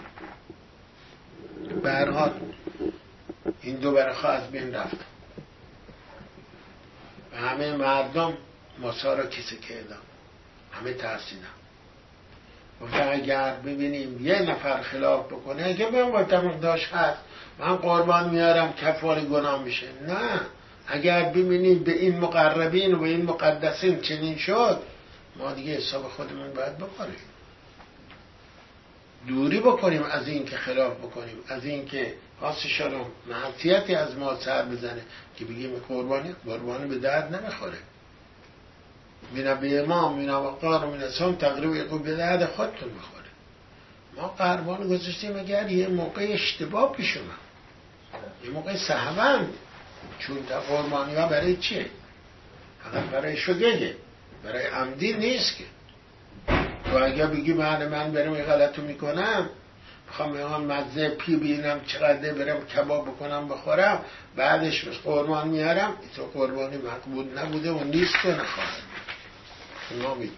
به هر حال این دو برخا از بین رفت و همه مردم موسی را کسی کردن، همه ترسیدن. گفتن اگر ببینیم یه نفر خلاف بکنه، اگه من با داشت هست من قربان میارم کفاره گناه میشه. نه، اگر ببینیم به این مقربین و به این مقدسین چنین شد، ما دیگه حساب خودمون باید بکنیم، دوری بکنیم از این که خلاف بکنیم، از این که حاسشان معصیتی از ما سر بزنه که بگیم قربانی به درد نمیخوره. مینا به امام مینا وقار و مینا سام تقریبا به درد خودتون میخوره. ما قربان گذاشتیم اگر یه موقع اشتباه پیش اومد، یه موقع سهوند، چون تا قربانی ها برای چیه؟ فقط برای شگهه، برای عمدی نیست که. تو اگر بگی من برم این غلطو میکنم، میخوام مزه پی بینم چقدر برم کباب بکنم بخورم، بعدش قربان میارم، تو قربانی مقبول نبوده و نیست و نخواهد. ما میدونم.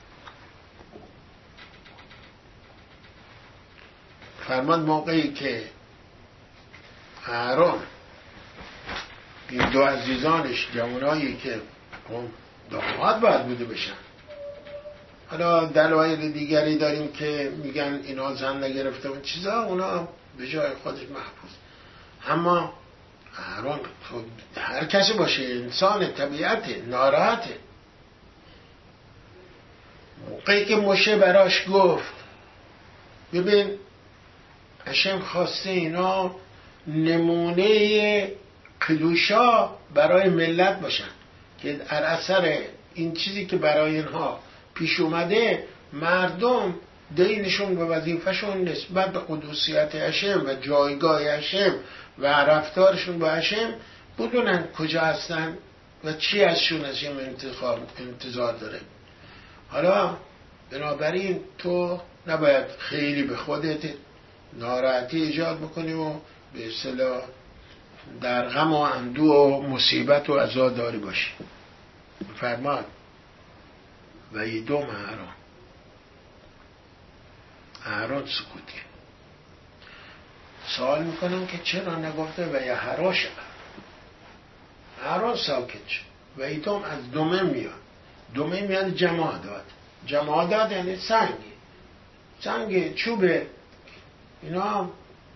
فرمان موقعی که اهرام این دو عزیزانش جوانایی که داماد باید بوده بشن، حالا دلایل دیگری داریم که میگن اینا زن نگرفته و چیزا، اونا به جای خودش محفوظ. اما اهرام هر کسی باشه انسان، طبیعت ناراحته. موقعی که موشه براش گفت ببین هشم خواسته اینا نمونه کدوشا برای ملت باشن که در اثر این چیزی که برای اینها پیش اومده مردم دینشون و وظیفهشون نسبت به قدوسیت هشم و جایگاه هشم و رفتارشون با هشم بدونن کجا هستن و چی ازشون هشم انتظار داره. حالا بنابراین تو نباید خیلی به خودت ناراحتی ایجاد بکنی و به اصطلاح در غم و اندوه و مصیبت و عزاداری باشی. فرمان و ایدوم اهران سکوت کرد. سوال میکنم که چرا نگفته و یه حراش اهران ساکت شد. و ایدوم از دومه میاد. دومه میاد جمادات یعنی سنگ چوبه، اینا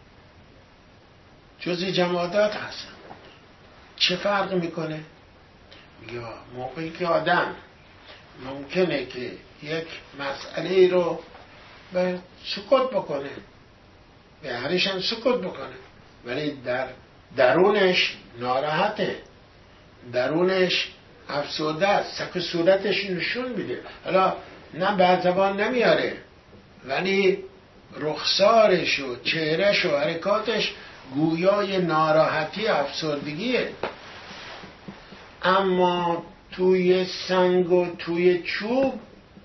جزی جمادات هستن. چه فرق میکنه؟ یا موقعی که آدم ممکنه که یک مسئله رو به سکوت بکنه، به هرشن سکوت بکنه، ولی در درونش ناراحته، درونش افسرده است، سک صورتش نشون میده. حالا نه به زبان نمیاره ولی رخسارش و چهرهش و حرکاتش گویای ناراحتی افسردگیه. اما توی سنگ و توی چوب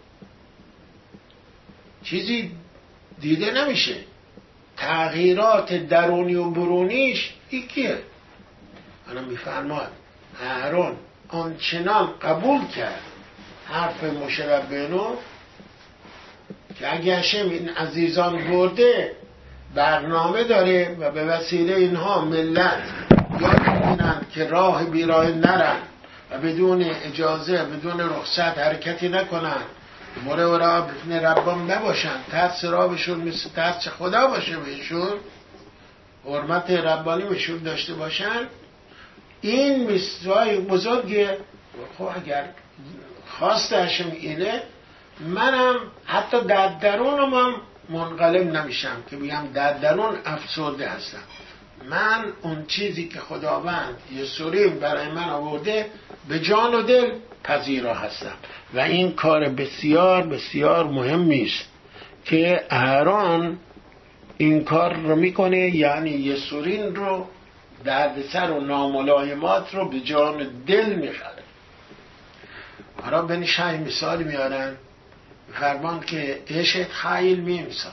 چیزی دیده نمیشه. تغییرات درونی و برونیش یکیه. حالا میفرماد اهرون آنچنان قبول کرد حرف موشه ربینو که اگه هشم این عزیزان برده برنامه داره و به وسیله اینها ملت یاد بگیرن که راه بیراه نرن و بدون اجازه بدون رخصت حرکتی نکنن، مره و راه بفن ربان نباشن، ترس رابشون مثل ترس خدا باشه بهشون، حرمت ربانی بهشون داشته باشن. این مثوای بزرگه. خب اگر خواست هشم اینه، منم حتی در درونم هم منقلب نمیشم که بگم در درون افسرده هستم. من اون چیزی که خداوند یسوریم برای من آورده به جان و دل پذیرا هستم و این کار بسیار بسیار مهمی است که اهران این کار رو میکنه، یعنی یسورین رو، دردسر و ناملایمات رو به جان دل میخره. حالا بنی شای مثال میارن، فرمان که عشق خیل میمسا،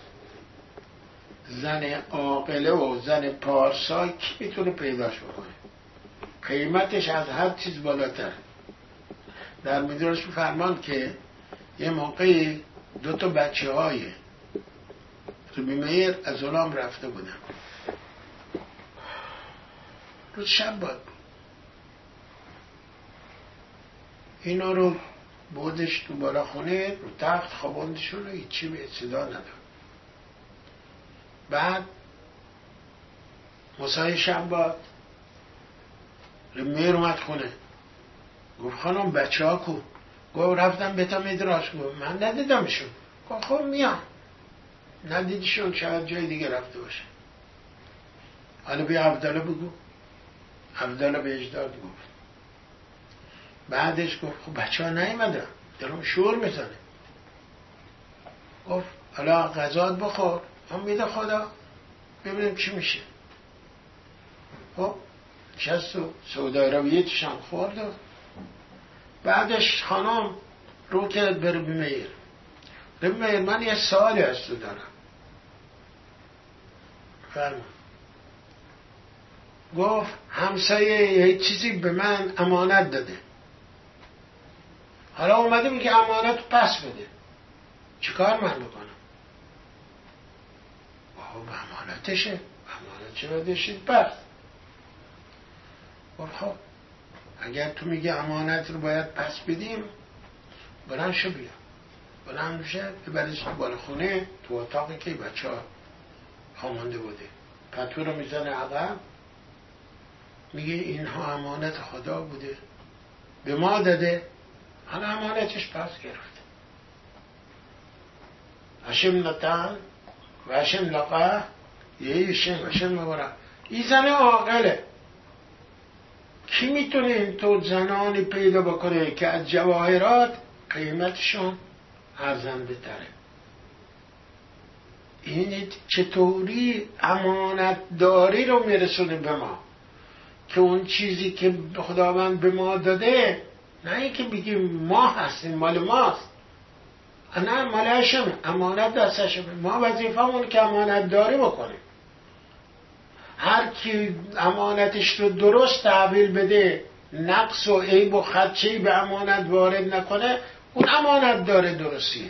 زن عاقله و زن پارسا کی میتونه پیداش بکنه؟ قیمتش از هر چیز بالاتر. در میدرش فرمان که یه موقعی 2 بچه های ربی میر از غلام رفته بودن، روز شب بود، اینا رو بودش تو بالا خونه رو تخت خواباندشون رو هیچی به صدا نداد. بعد مسای شب بود، ربی میر اومد خونه، گفت خانم بچه ها کو؟ گفت رفتم بتا مدراش. گفت من ندیدمشون. گفت خب میان. ندیدشون، شاید جای دیگه رفته باشه. حالا بیا عبدالله بگو. عبدالله به اجداد گفت. بعدش گفت خب بچه ها نیمدن، دارم شور میزنه. گفت حالا غذات بخور، امید خدا ببینیم چی میشه. خب نشست و سودای رویتش هم خورد و بعدش خانم رو کرد به ربی میر. ربی میر من یه سوالی از تو دارم. فرمان. گفت همسایه یه چیزی به من امانت داده، حالا اومده میگه امانت پس بده، چیکار من بکنم؟ به امانتشه، امانت چه بدهشید پس. گفت خب اگر تو میگه امانت رو باید پس بدیم، بلند شو بیا. بلند میشه ببرش تو بالا خونه، تو اتاقی که بچه ها خوابونده بوده، پتو رو میزنه عقب، میگه اینها امانت خدا بوده، به ما داده، حالا امانتش پس گرفته. هشم نتن و هشم لقه یه هشم مبارک. این زن عاقله. کی میتونه این تو زنانی پیدا بکنه که از جواهرات قیمتشون ارزنده تره؟ این چطوری امانت داری رو میرسونه به ما که اون چیزی که خداوند به ما داده، نه اینکه بگیم ما هستیم مال ماست، نه مال هشمه، امانت دست هشمه، ما وظیفمون که امانت داری بکنیم. هر کی امانتش رو درست تحویل بده، نقص و عیب و خدشه‌ای به امانت وارد نکنه، اون امانت داره درستیه.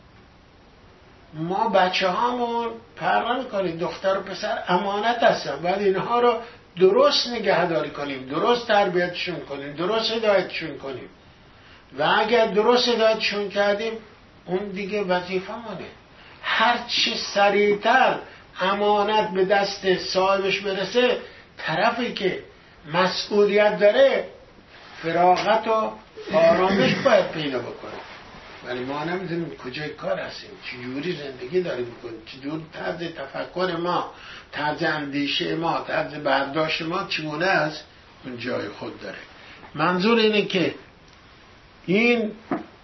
ما بچه هامون پروا میکنیم، دختر و پسر امانت هستن، باید اینها رو درست نگهداری کنیم، درست تربیتشون کنیم، درست هدایتشون کنیم و اگر درست هدایتشون کردیم اون دیگه وظیفه‌مونه. هر چی سریعتر امانت به دست صاحبش برسه، طرفی که مسئولیت داره فراغت و آرامش باید پیدا بکنه. ولی ما نمیدونیم کجای کار هستیم، چجوری زندگی داریم میکنیم، چجور طرز تفکر ما، طرز اندیشه ما، طرز برداشت ما چگونه است، اون جای خود داره. منظور اینه که این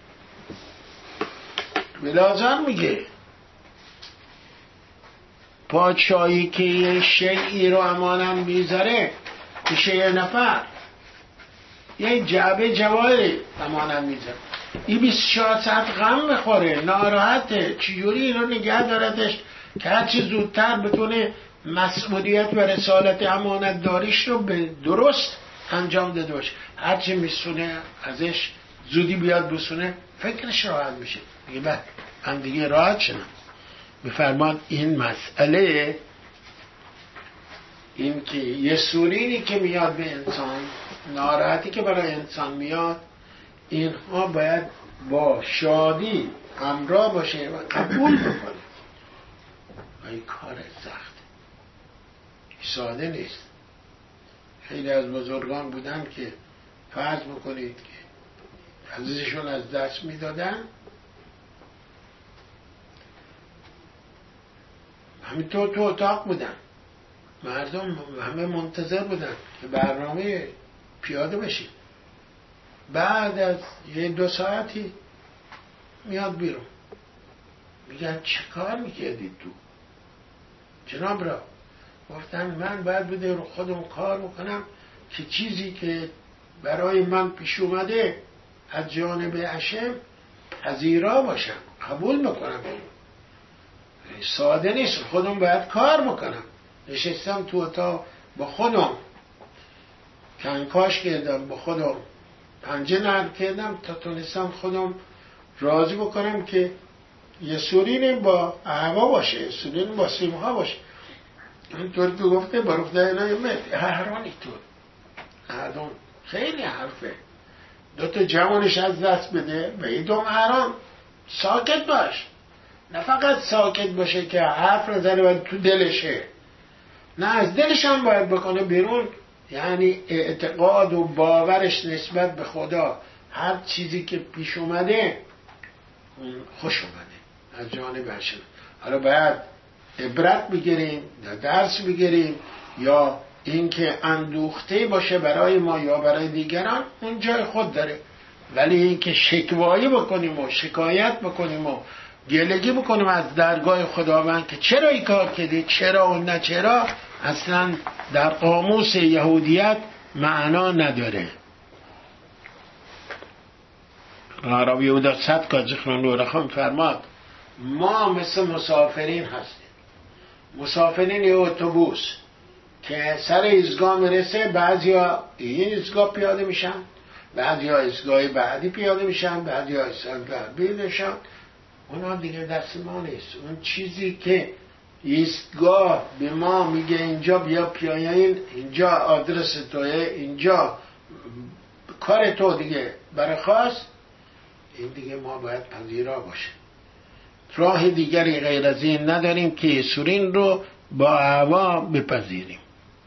ولازان میگه پادشاهی که یه شیعی رو امانت میذاره، میشه یه نفر یه جعبه جواهری امانت میذاره، این 24 ساعت غم بخوره، ناراحته، چجوری این رو نگه داردش که هرچی زودتر بتونه مسئولیت و رسالت امانت داریش رو به درست انجام داده باشه، هرچی میسونه ازش زودی بیاد بسونه، فکرش راحت میشه. میگه بعد من دیگه راحت شدم. بفرمان این مسئله، این که یه سورینی که میاد به انسان، ناراحتی که برای انسان میاد، اینها باید با شادی همراه باشه و قبول بکنه. این کار سخته، ساده نیست. خیلی از بزرگان بودن که فرض بکنید که عزیزشون از دست میدادن، همینطور تو اتاق بودن، مردم همه منتظر بودن که برنامه پیاده بشه. بعد از 1-2 ساعتی میاد بیرون، میگن چه کار میکردید تو؟ جناب را گفتن من باید بوده رو خودم کار میکنم که چیزی که برای من پیش اومده از جانب هشم پذیرا باشم، قبول میکنم. ساده نیست، خودم باید کار میکنم. نشستم تو اتاق با خودم کنکاش کردم، با خودم پنجه نرم کردم تا تونستم خودم راضی بکنم که یه سورین با هوا باشه، یه سورین با سیمها باشه. اینطور که گفته باروخ دایلای مت هرانی طور هردون خیلی حرفه. دوتا جوانش از دست بده و ایدوم هران ساکت باش. نه فقط ساکت باشه که حرف نزنه و تو دلشه، نه از دلش هم باید بکنه بیرون. یعنی اعتقاد و باورش نسبت به خدا هر چیزی که پیش اومده خوش اومده از جانب هشم. حالا باید عبرت بگیریم، درس بگیریم، یا اینکه اندوخته باشه برای ما یا برای دیگران، اون جای خود داره. ولی اینکه شکوایی بکنیم و شکایت بکنیم و گلگی بکنیم از درگاه خداوند که چرا این کار کردی، چرا و نه چرا، اصلا در قاموس یهودیت معنا نداره. رب یهودا صدقا ذکرون نورخان فرماد ما مثل مسافرین هستیم. مسافرین یه اتوبوس که سر ایستگاه میرسه، بعضیا این ایستگاه پیاده میشن، بعضیا ایستگاه بعدی پیاده میشن، بعضیا ایستگاه بعدی میشن. اونا دیگه دست ما نیست. اون چیزی که ایستگاه به ما میگه اینجا بیا پیاین، اینجا آدرس توه، اینجا کار تو دیگه برخواست، این دیگه ما باید پذیرا باشه. راه دیگری غیر از این نداریم که سورین رو با هوا بپذیریم.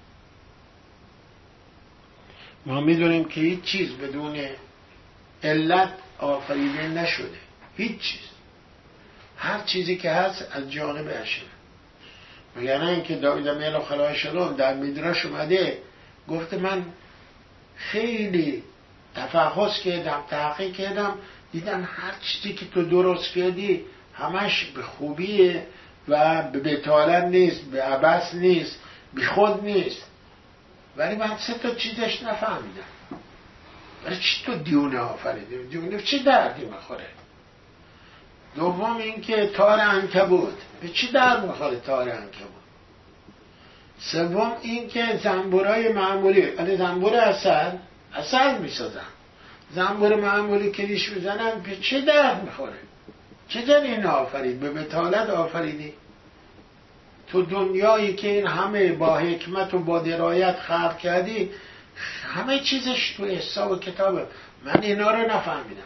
ما میدونیم که هیچ چیز بدون علت آفریده نشده، هیچ چیز. هر چیزی که هست از جانب هشم. مگر اینکه داوید امیل خلای شلون در میدرش اومده گفته من خیلی تفحص کردم، تحقیق کردم، دیدم هر چیزی که تو درست کردی همش به خوبیه و به بطالت نیست، به عبث نیست، به خود نیست. ولی من 3 تا چیزش نفهمیدم. ولی چی تو دیونه آفریدی؟ دیونه چی دردی میخوره؟ دوم اینکه تار عنکبوت به چی درد میخوره تار عنکبوت؟ سوم اینکه زنبورای معمولی، یعنی زنبور عسل میسازن، زنبور معمولی که ریش میزنن به چه درد میخوره؟ چه جنین آفرید؟ به بطالت آفریدی؟ تو دنیایی که این همه با حکمت و با درایت خلق کردی، همه چیزش تو حساب و کتابه. من اینا رو نفهمیدم.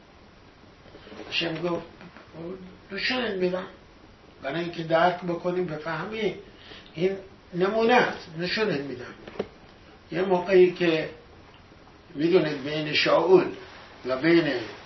شم گفت دوشن میدم برای اینکه درک بکنیم بفهمیم. این نمونه است، نشون میدم. یه موقعی که میدونید بین شاول و بین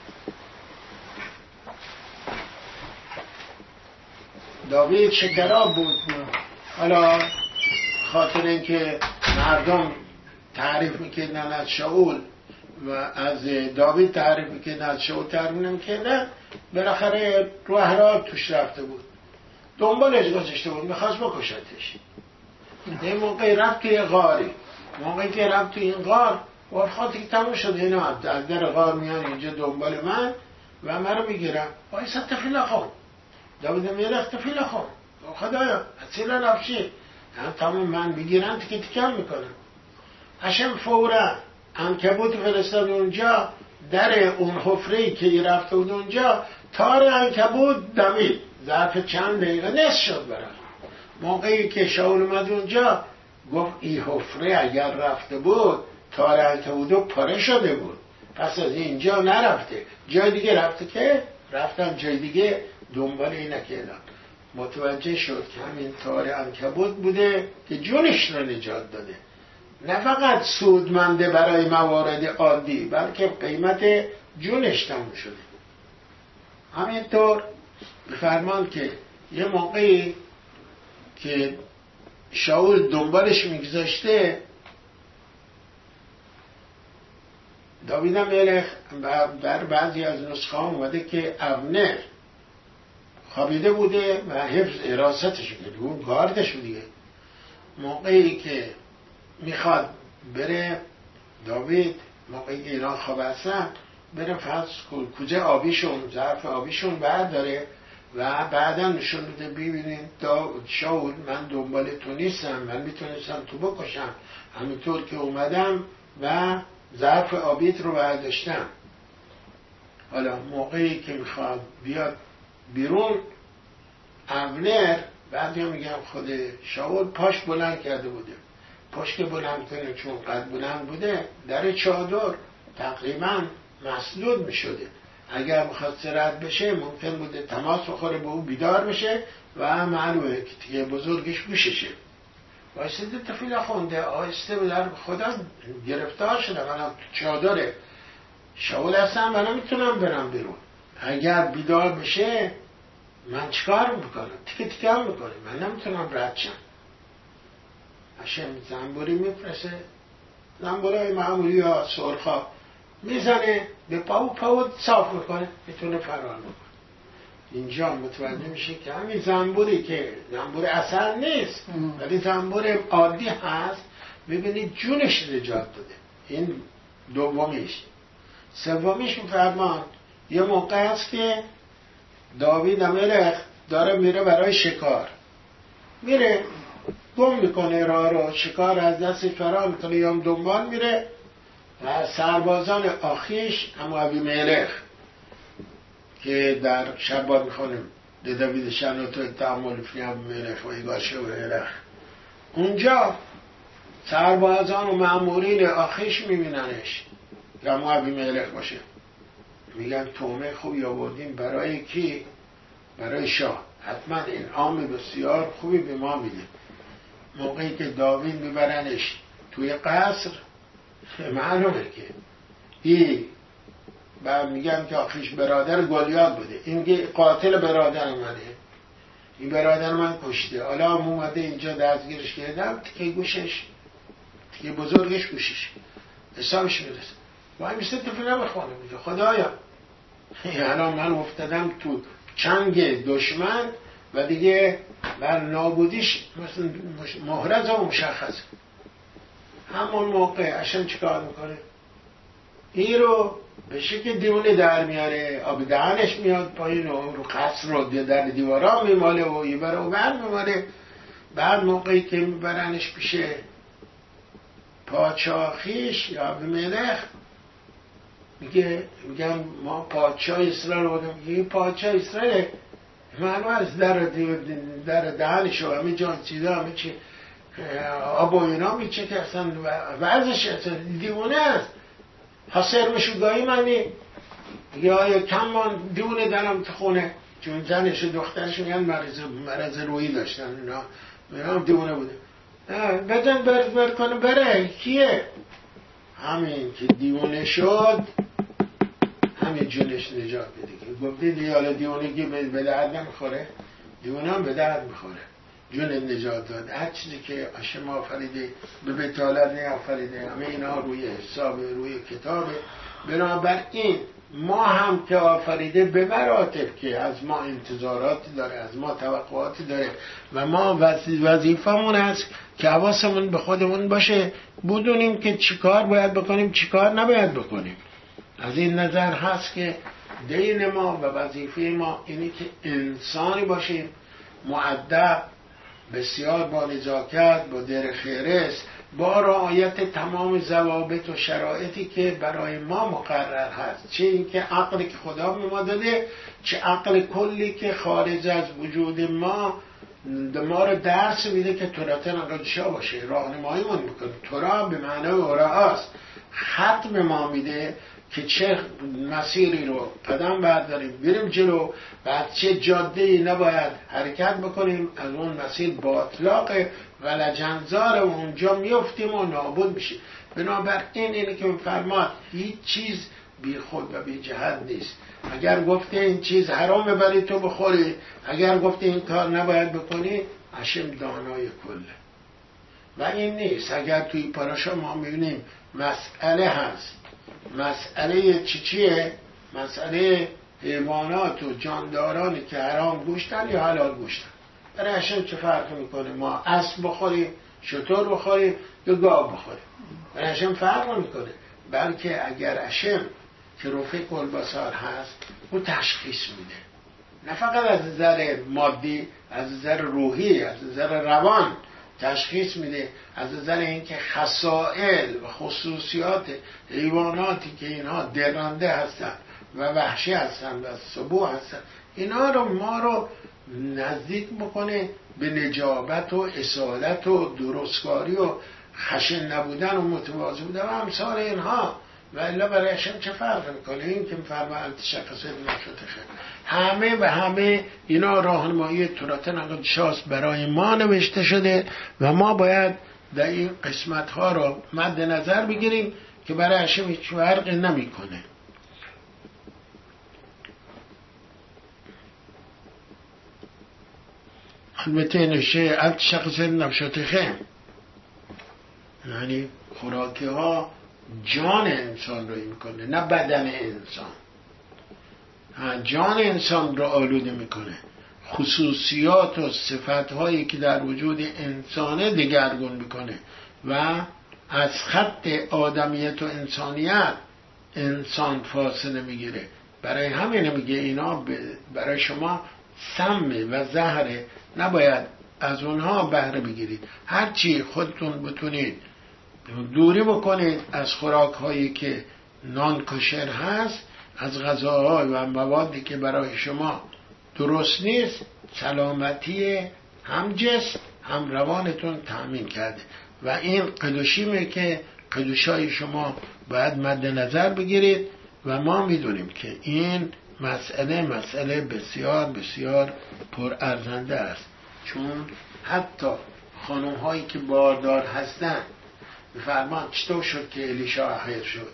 داوید شگراب بود. حالا خاطر اینکه مردم تعریف میکردن از شاول و از داوید تعریف میکردن، از شاول تعریف نمیکردن، بالاخره رو احراب توش رفته بود، دنبالش گذاشته بود، میخواست بکشتش. یه موقعی رفت توی غاری، موقعی که رفت توی این غار وارخاتی که تموم شد، اینا از در غار میان اینجا دنبال من و من رو میگیرم. وایسا تفیل خون داوید میرفت تفیل خون خدایا اصیلا نفشی تمام من میگیرن تیکه تیکم میکنم. هشم فورا عنکبوت فرستاد اونجا، در اون حفره‌ای که رفته بود اونجا تار عنکبوت دمید، ظرف چند دقیقه نصف شد برای. موقعی که شاول اومد اونجا گفت این حفره اگر رفته بود تار عنکبوت پاره شده بود، پس از اینجا نرفته، جای دیگه رفته که رفتن جای دیگه دنبال این نکردن. متوجه شد که همین تار عنکبوت بوده که جونش رو نجات داده. نه فقط سودمنده برای موارد عادی، بلکه قیمت جونش تموم شده. همینطور بفرمان که یه موقعی که شاول دنبالش میگذاشته، داوید ملک بر بعضی از نسخه ها اومده که ابنر خوابیده بوده و حفظ حراستش کرده، اون گاردش دیگه. موقعی که میخواد بره داوید، موقعی که اینا خواب هستن، بره فرض کوزه آبیشون، ظرف آبیشون برداره و بعدا نشون بده ببینید شاول من دنبال تو نیستم، من میتونستم تو بکشم، همینطور که اومدم و ظرف آبیت رو برداشتم. حالا موقعی که میخواد بیاد بیرون، ابنر بعدی میگم خود شاول پاش بلند کرده بوده. پاش که بلند کنه چون قد بلند بوده، در چادر تقریبا مسدود میشده. اگر میخواد رد بشه ممکن بوده تماس بخوره به اون، بیدار بشه و معلومه که تیکه بزرگش گوششه. واسطه تفیل خونده آهسته به در خدا گرفتار شده، من تو چادره شاول هستم، من میتونم برم بیرون. اگر بیدار بشه من چیکار میکنم؟ تیکه تیکه هم میکنه، من نمیتونم رد شم. هشم زنبوری میفرسه، زنبورای معمولی ها سرخا میزنه به پاو صاف میکنه، میتونه فرار میکنه. اینجا متوجه میشه که همین زنبوری که زنبور اصل نیست ولی زنبور عادی هست، ببینید جونش نجات داده. این دومیش. سومیش میفرمان یه موقع هست که داوید ملک داره میره برای شکار، میره گم میکنه راه رو، شکار از دست فرار میکنه، یا دنبال میره و سربازان آخیش اما ابیملک که در شبان میخونیم داوید شنوتو تعامل فی ابیملک و ایگاشه و هرخ، اونجا سربازان و مأمورین آخیش میبیننش یا اما ابیملک باشه، میگن تومه خوبی آوردیم برای کی؟ برای شاه، حتما این عام بسیار خوبی به ما میده. موقعی که داوید میبرنش توی قصر، معلومه که این و میگن که آخیش برادر گلیاد بوده، این قاتل برادر منه، این برادر من کشته، حالا اومده اینجا دستگیرش کردم، تیکه گوشش، تیکه بزرگش گوشش حسابش میرسه. وای میسته تفیله بخوانه، میگه خدایا الان من افتادم تو چنگ دشمن و دیگه بر نابودیش مثلا محرز و مشخص. همون موقع عشان چیکار میکنه؟ این رو به شکل دیونه در میاره، آب دهنش میاد پایین و رو قصر رو در دیوارا میماله و یه بر میماله. بعد موقعی که میبرنش پیش پادشاهیش یا ابیملک، میگم ما پادشاه اسرائیل رو بودم، میگه پادشاه اسرائیل معلوم است در دهنش و همه جان چیزا همه چی آب و اینا میچه که اصلا ورزش اصلا دیوانه است. حاصر مشوگاهی منی یا آیا کم من دیوانه دارم تو خونه، چون زنش و دخترش میگن مرض روحی داشتن، اینا دیوانه بوده. بدن بر کنه بره کیه؟ همین که دیوانه شد همین جونش نجات بده. که گفتید حالا دیوانگی به درد نمیخوره، دیوانه هم به درد میخوره، جون نجات داد. هر چیزی که هاشم آفریده به بتالت نیافریده، همه اینا روی حساب روی کتابه. بنابراین ما هم که آفریده به مراتب که از ما انتظاراتی داره، از ما توقعاتی داره و ما وظیفمون هست که حواسمون به خودمون باشه، بدونیم که چیکار باید بکنیم چیکار نباید بکنیم. از این نظر هست که دین ما و وظیفه ما اینه که انسانی باشیم مؤدب، بسیار با نزاکت، با در خیرس، با رعایت تمام ضوابط و شرایطی که برای ما مقرر هست، چه اینکه عقلی که خدا به ما داده، چه عقل کلی که خارج از وجود ما رو درس میده که توراتن انقدشا باشه، راهنمایی من میکنه. تورا به معنی اوراست، خط به ما میده که چه مسیری رو قدم برداریم بریم جلو، بعد چه جاده‌ای نباید حرکت بکنیم، از اون مسیر با اطلاق و لجنزار و اونجا میفتیم و نابود میشیم. بنابراین اینه که فرماد هیچ چیز بی خود و بی جهت نیست. اگر گفته این چیز حرامه برای تو بخوری، اگر گفته این کار نباید بکنی، هشم دانای کله و این نیست. اگر توی پاراشا ما میبینیم مسئله هست، مسئله چیه؟ مسئله حیوانات و جاندارانی که حرام گوشتن یا حلال گوشتن. برای هشم چه فرق میکنه ما اسب بخوریم، شتر بخوریم یا گاو بخوریم؟ برای هشم فرق میکنه. بلکه اگر هشم که رفیق البصر هست او تشخیص میده، نه فقط از نظر مادی، از نظر روحی، از نظر روان تشخیص میده، از نظر اینکه خصائل و خصوصیات حیواناتی که اینها درنده هستن و وحشی هستن و سبوع هستن، اینا رو ما رو نزدیک بکنه به نجابت و اصالت و درستکاری و خشن نبودن و متواضع بودن و امثال اینها. و الا برای هشم چه فرق میکنه؟ این که میفرما التشخص نشده همه و همه اینا راهنمایی تورات نقدشاست برای ما نوشته شده و ما باید در این قسمت ها رو مد نظر بگیریم که برای هشم هیچ فرق نمیکنه. البته نشه التشخص نشده یعنی خوراکی ها جان انسان رو میکنه، نه بدن انسان. جان انسان رو آلوده میکنه، خصوصیات و صفت هایی که در وجود انسانه دگرگون میکنه و از خط آدمیت و انسانیت انسان فاصله میگیره. برای همین میگه اینا برای شما سمه و زهره، نباید از اونها بهره بگیرید. هرچی خودتون بتونید دوری بکنید از خوراک هایی که نان کشر هست، از غذاهای و موادی که برای شما درست نیست، سلامتی هم جسم هم روانتون تأمین کرده و این قدوشیمه که قدوشای شما باید مد نظر بگیرید. و ما میدونیم که این مسئله بسیار بسیار پر ارزنده است، چون حتی خانم هایی که باردار هستن بفرمان چطور شد که الیشا احیا شد؟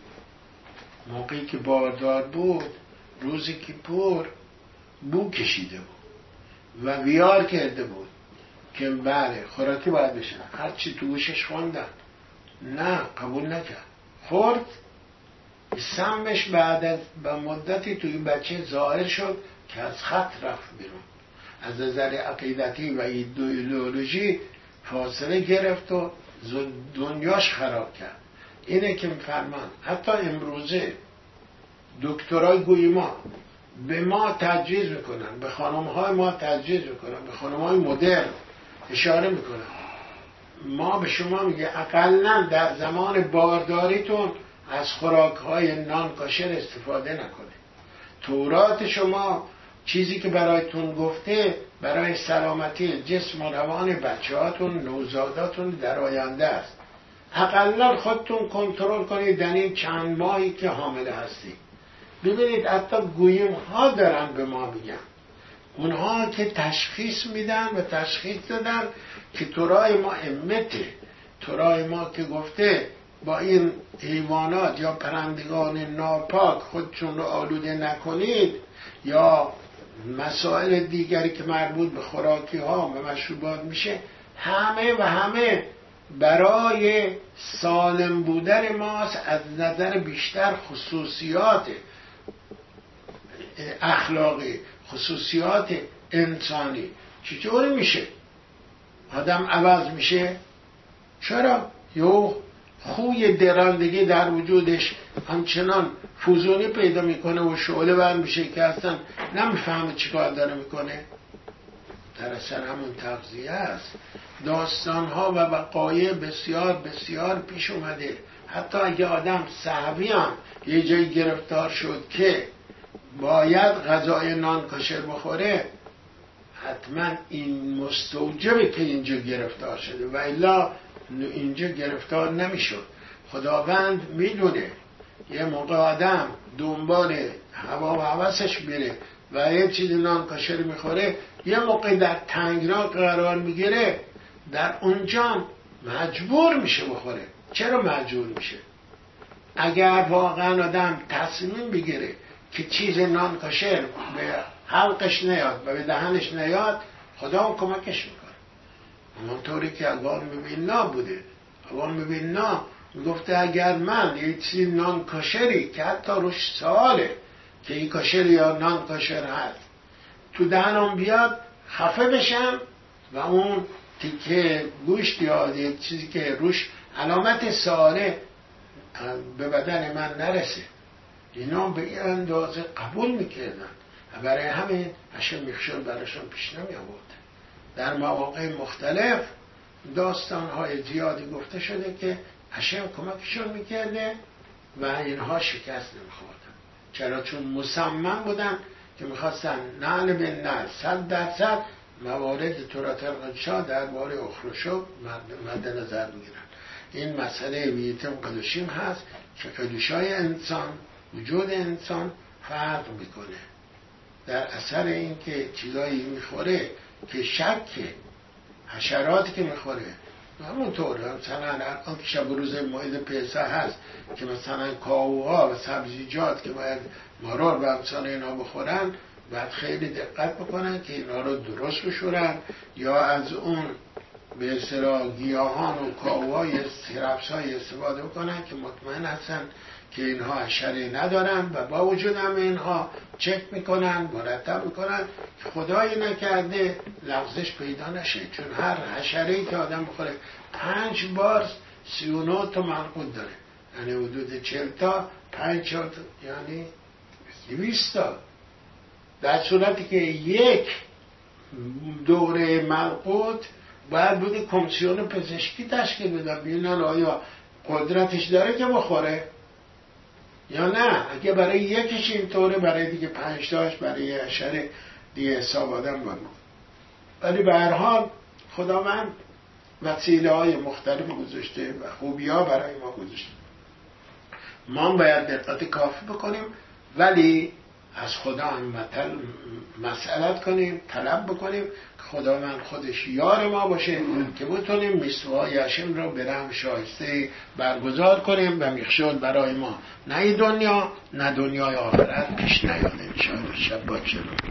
موقعی که باردار بود روزی که پر بو کشیده بود و ویار کرده بود که بله خوراکی باید بشه، هرچی تو گوشش خوندن نه قبول نکرد، خورد. سمش بعد از مدتی توی بچه ظاهر شد که از خط رفت بیرون، از نظر عقیدتی و ایدئولوژی فاصله گرفت و دنیاش خراب کرد. اینه که میفرمان حتی امروزه دکترای گویما به ما تجویز میکنن، به خانمهای ما تجویز میکنن، به خانمهای مدرن اشاره میکنن، ما به شما میگه اقلن در زمان بارداریتون از خوراکهای نان کاشر استفاده نکنه. تورات شما چیزی که برایتون گفته برای سلامتی جسم و روان بچه‌هاتون نوزاداتون در آینده است. حداقل خودتون کنترل کنید در این چند ماهی که حامله هستید. ببینید حتی گویم ها دارن به ما میگن، اونها که تشخیص میدن و تشخیص دادن که تورای ما امته، تورای ما که گفته با این حیوانات یا پرندگان ناپاک خودشون رو آلوده نکنید، یا مسائل دیگری که مربوط به خوراکی ها و مشروبات میشه، همه و همه برای سالم بودن ماست از نظر بیشتر خصوصیات اخلاقی، خصوصیات انسانی. چطوری میشه آدم عوض میشه؟ چرا؟ یو خوی درندگی در وجودش همچنان فوزونی پیدا میکنه و شعله بر میشه که اصلا نمیفهمه چیکار داره میکنه. در اثر همون تغذیه است. داستانها و وقایع بسیار بسیار پیش اومده. حتی اگه آدم سهوی هم یه جایی گرفتار شد که باید غذای نان کاشر بخوره، حتما این مستوجبه که اینجا گرفتار شده و الا اینجا گرفتار نمیشد. خداوند میدونه یه موقع آدم دنبال هوا و هوسش میره و یه چیز نان کاشر میخوره، یه موقع در تنگنا قرار میگیره، در اونجا مجبور میشه بخوره. چرا مجبور میشه؟ اگر واقعا آدم تصمیم بگیره که چیز نان کاشر به حلقش نیاد و به دهنش نیاد، خدا اون کمکش میکنه. همونطوری که اگان مبینا بوده، اگان مبینا میگفته اگر من یه چیز نان کاشری که حتی روش سواله که این کاشر یا نان کاشر هست تو دهنم بیاد خفه بشم و اون تیکه گوشت یا یک چیزی که روش علامت ساره به بدن من نرسه، اینا به این اندازه قبول میکردن و برای همین هشم میخشل براشون پیش نمی آورد. در مواقع مختلف داستانهای زیادی گفته شده که هشم کمکشون میکرده و اینها شکست نمیخوردن. چرا؟ چون مصمم بودن که میخواستن نعل به نعل 100% موارد تورات القدشا درباره اخرشو مد نظر میگیرن. این مسئله ویتم قدوشیم هست که قدوشای انسان، وجود انسان فرق میکنه در اثر این که چیزایی میخوره که شکه، حشراتی که میخوره. همونطور مثلا الان که شب روز مایده پیسه هست که مثلا کاوها و سبزیجات که باید مرور و امثال اینا بخورن، باید خیلی دقت بکنن که اینا رو درست بشورن، یا از اون به اصطلاح گیاهان و کاوهای سیرپس‌های استفاده بکنن که مطمئن هستن که اینها حشره ندارن و با وجود هم اینها چک میکنن، مرتب میکنن که خدایی نکرده لغزش پیدا نشه. چون هر حشره‌ای که آدم بخوره 5 بار 39 تا منقود داره، یعنی حدود 40 تا 5 یعنی 200 تا. در صورتی که یک دوره منقود باید بوده کمیسیون پزشکی تشکیل بده ببینن آیا قدرتش داره که بخوره یا نه. اگه برای یکیش اینطوره، برای دیگه 5 تاش برای حشره دیگه حساب آدم بگو. ولی به هر حال خداوند وسیله های مختلف گذاشته و خوبی ها برای ما گذاشته. ما باید دقت کافی بکنیم، ولی از خدا هم مسئلت کنیم، طلب بکنیم که خداوند خودش یار ما باشه که بتونیم میثوق‌های هشم را به رحم شایسته برگزار کنیم و میخشل برای ما نه دنیا نه دنیای آخرت پیش نیاد. انشاءالله. شب بخیر.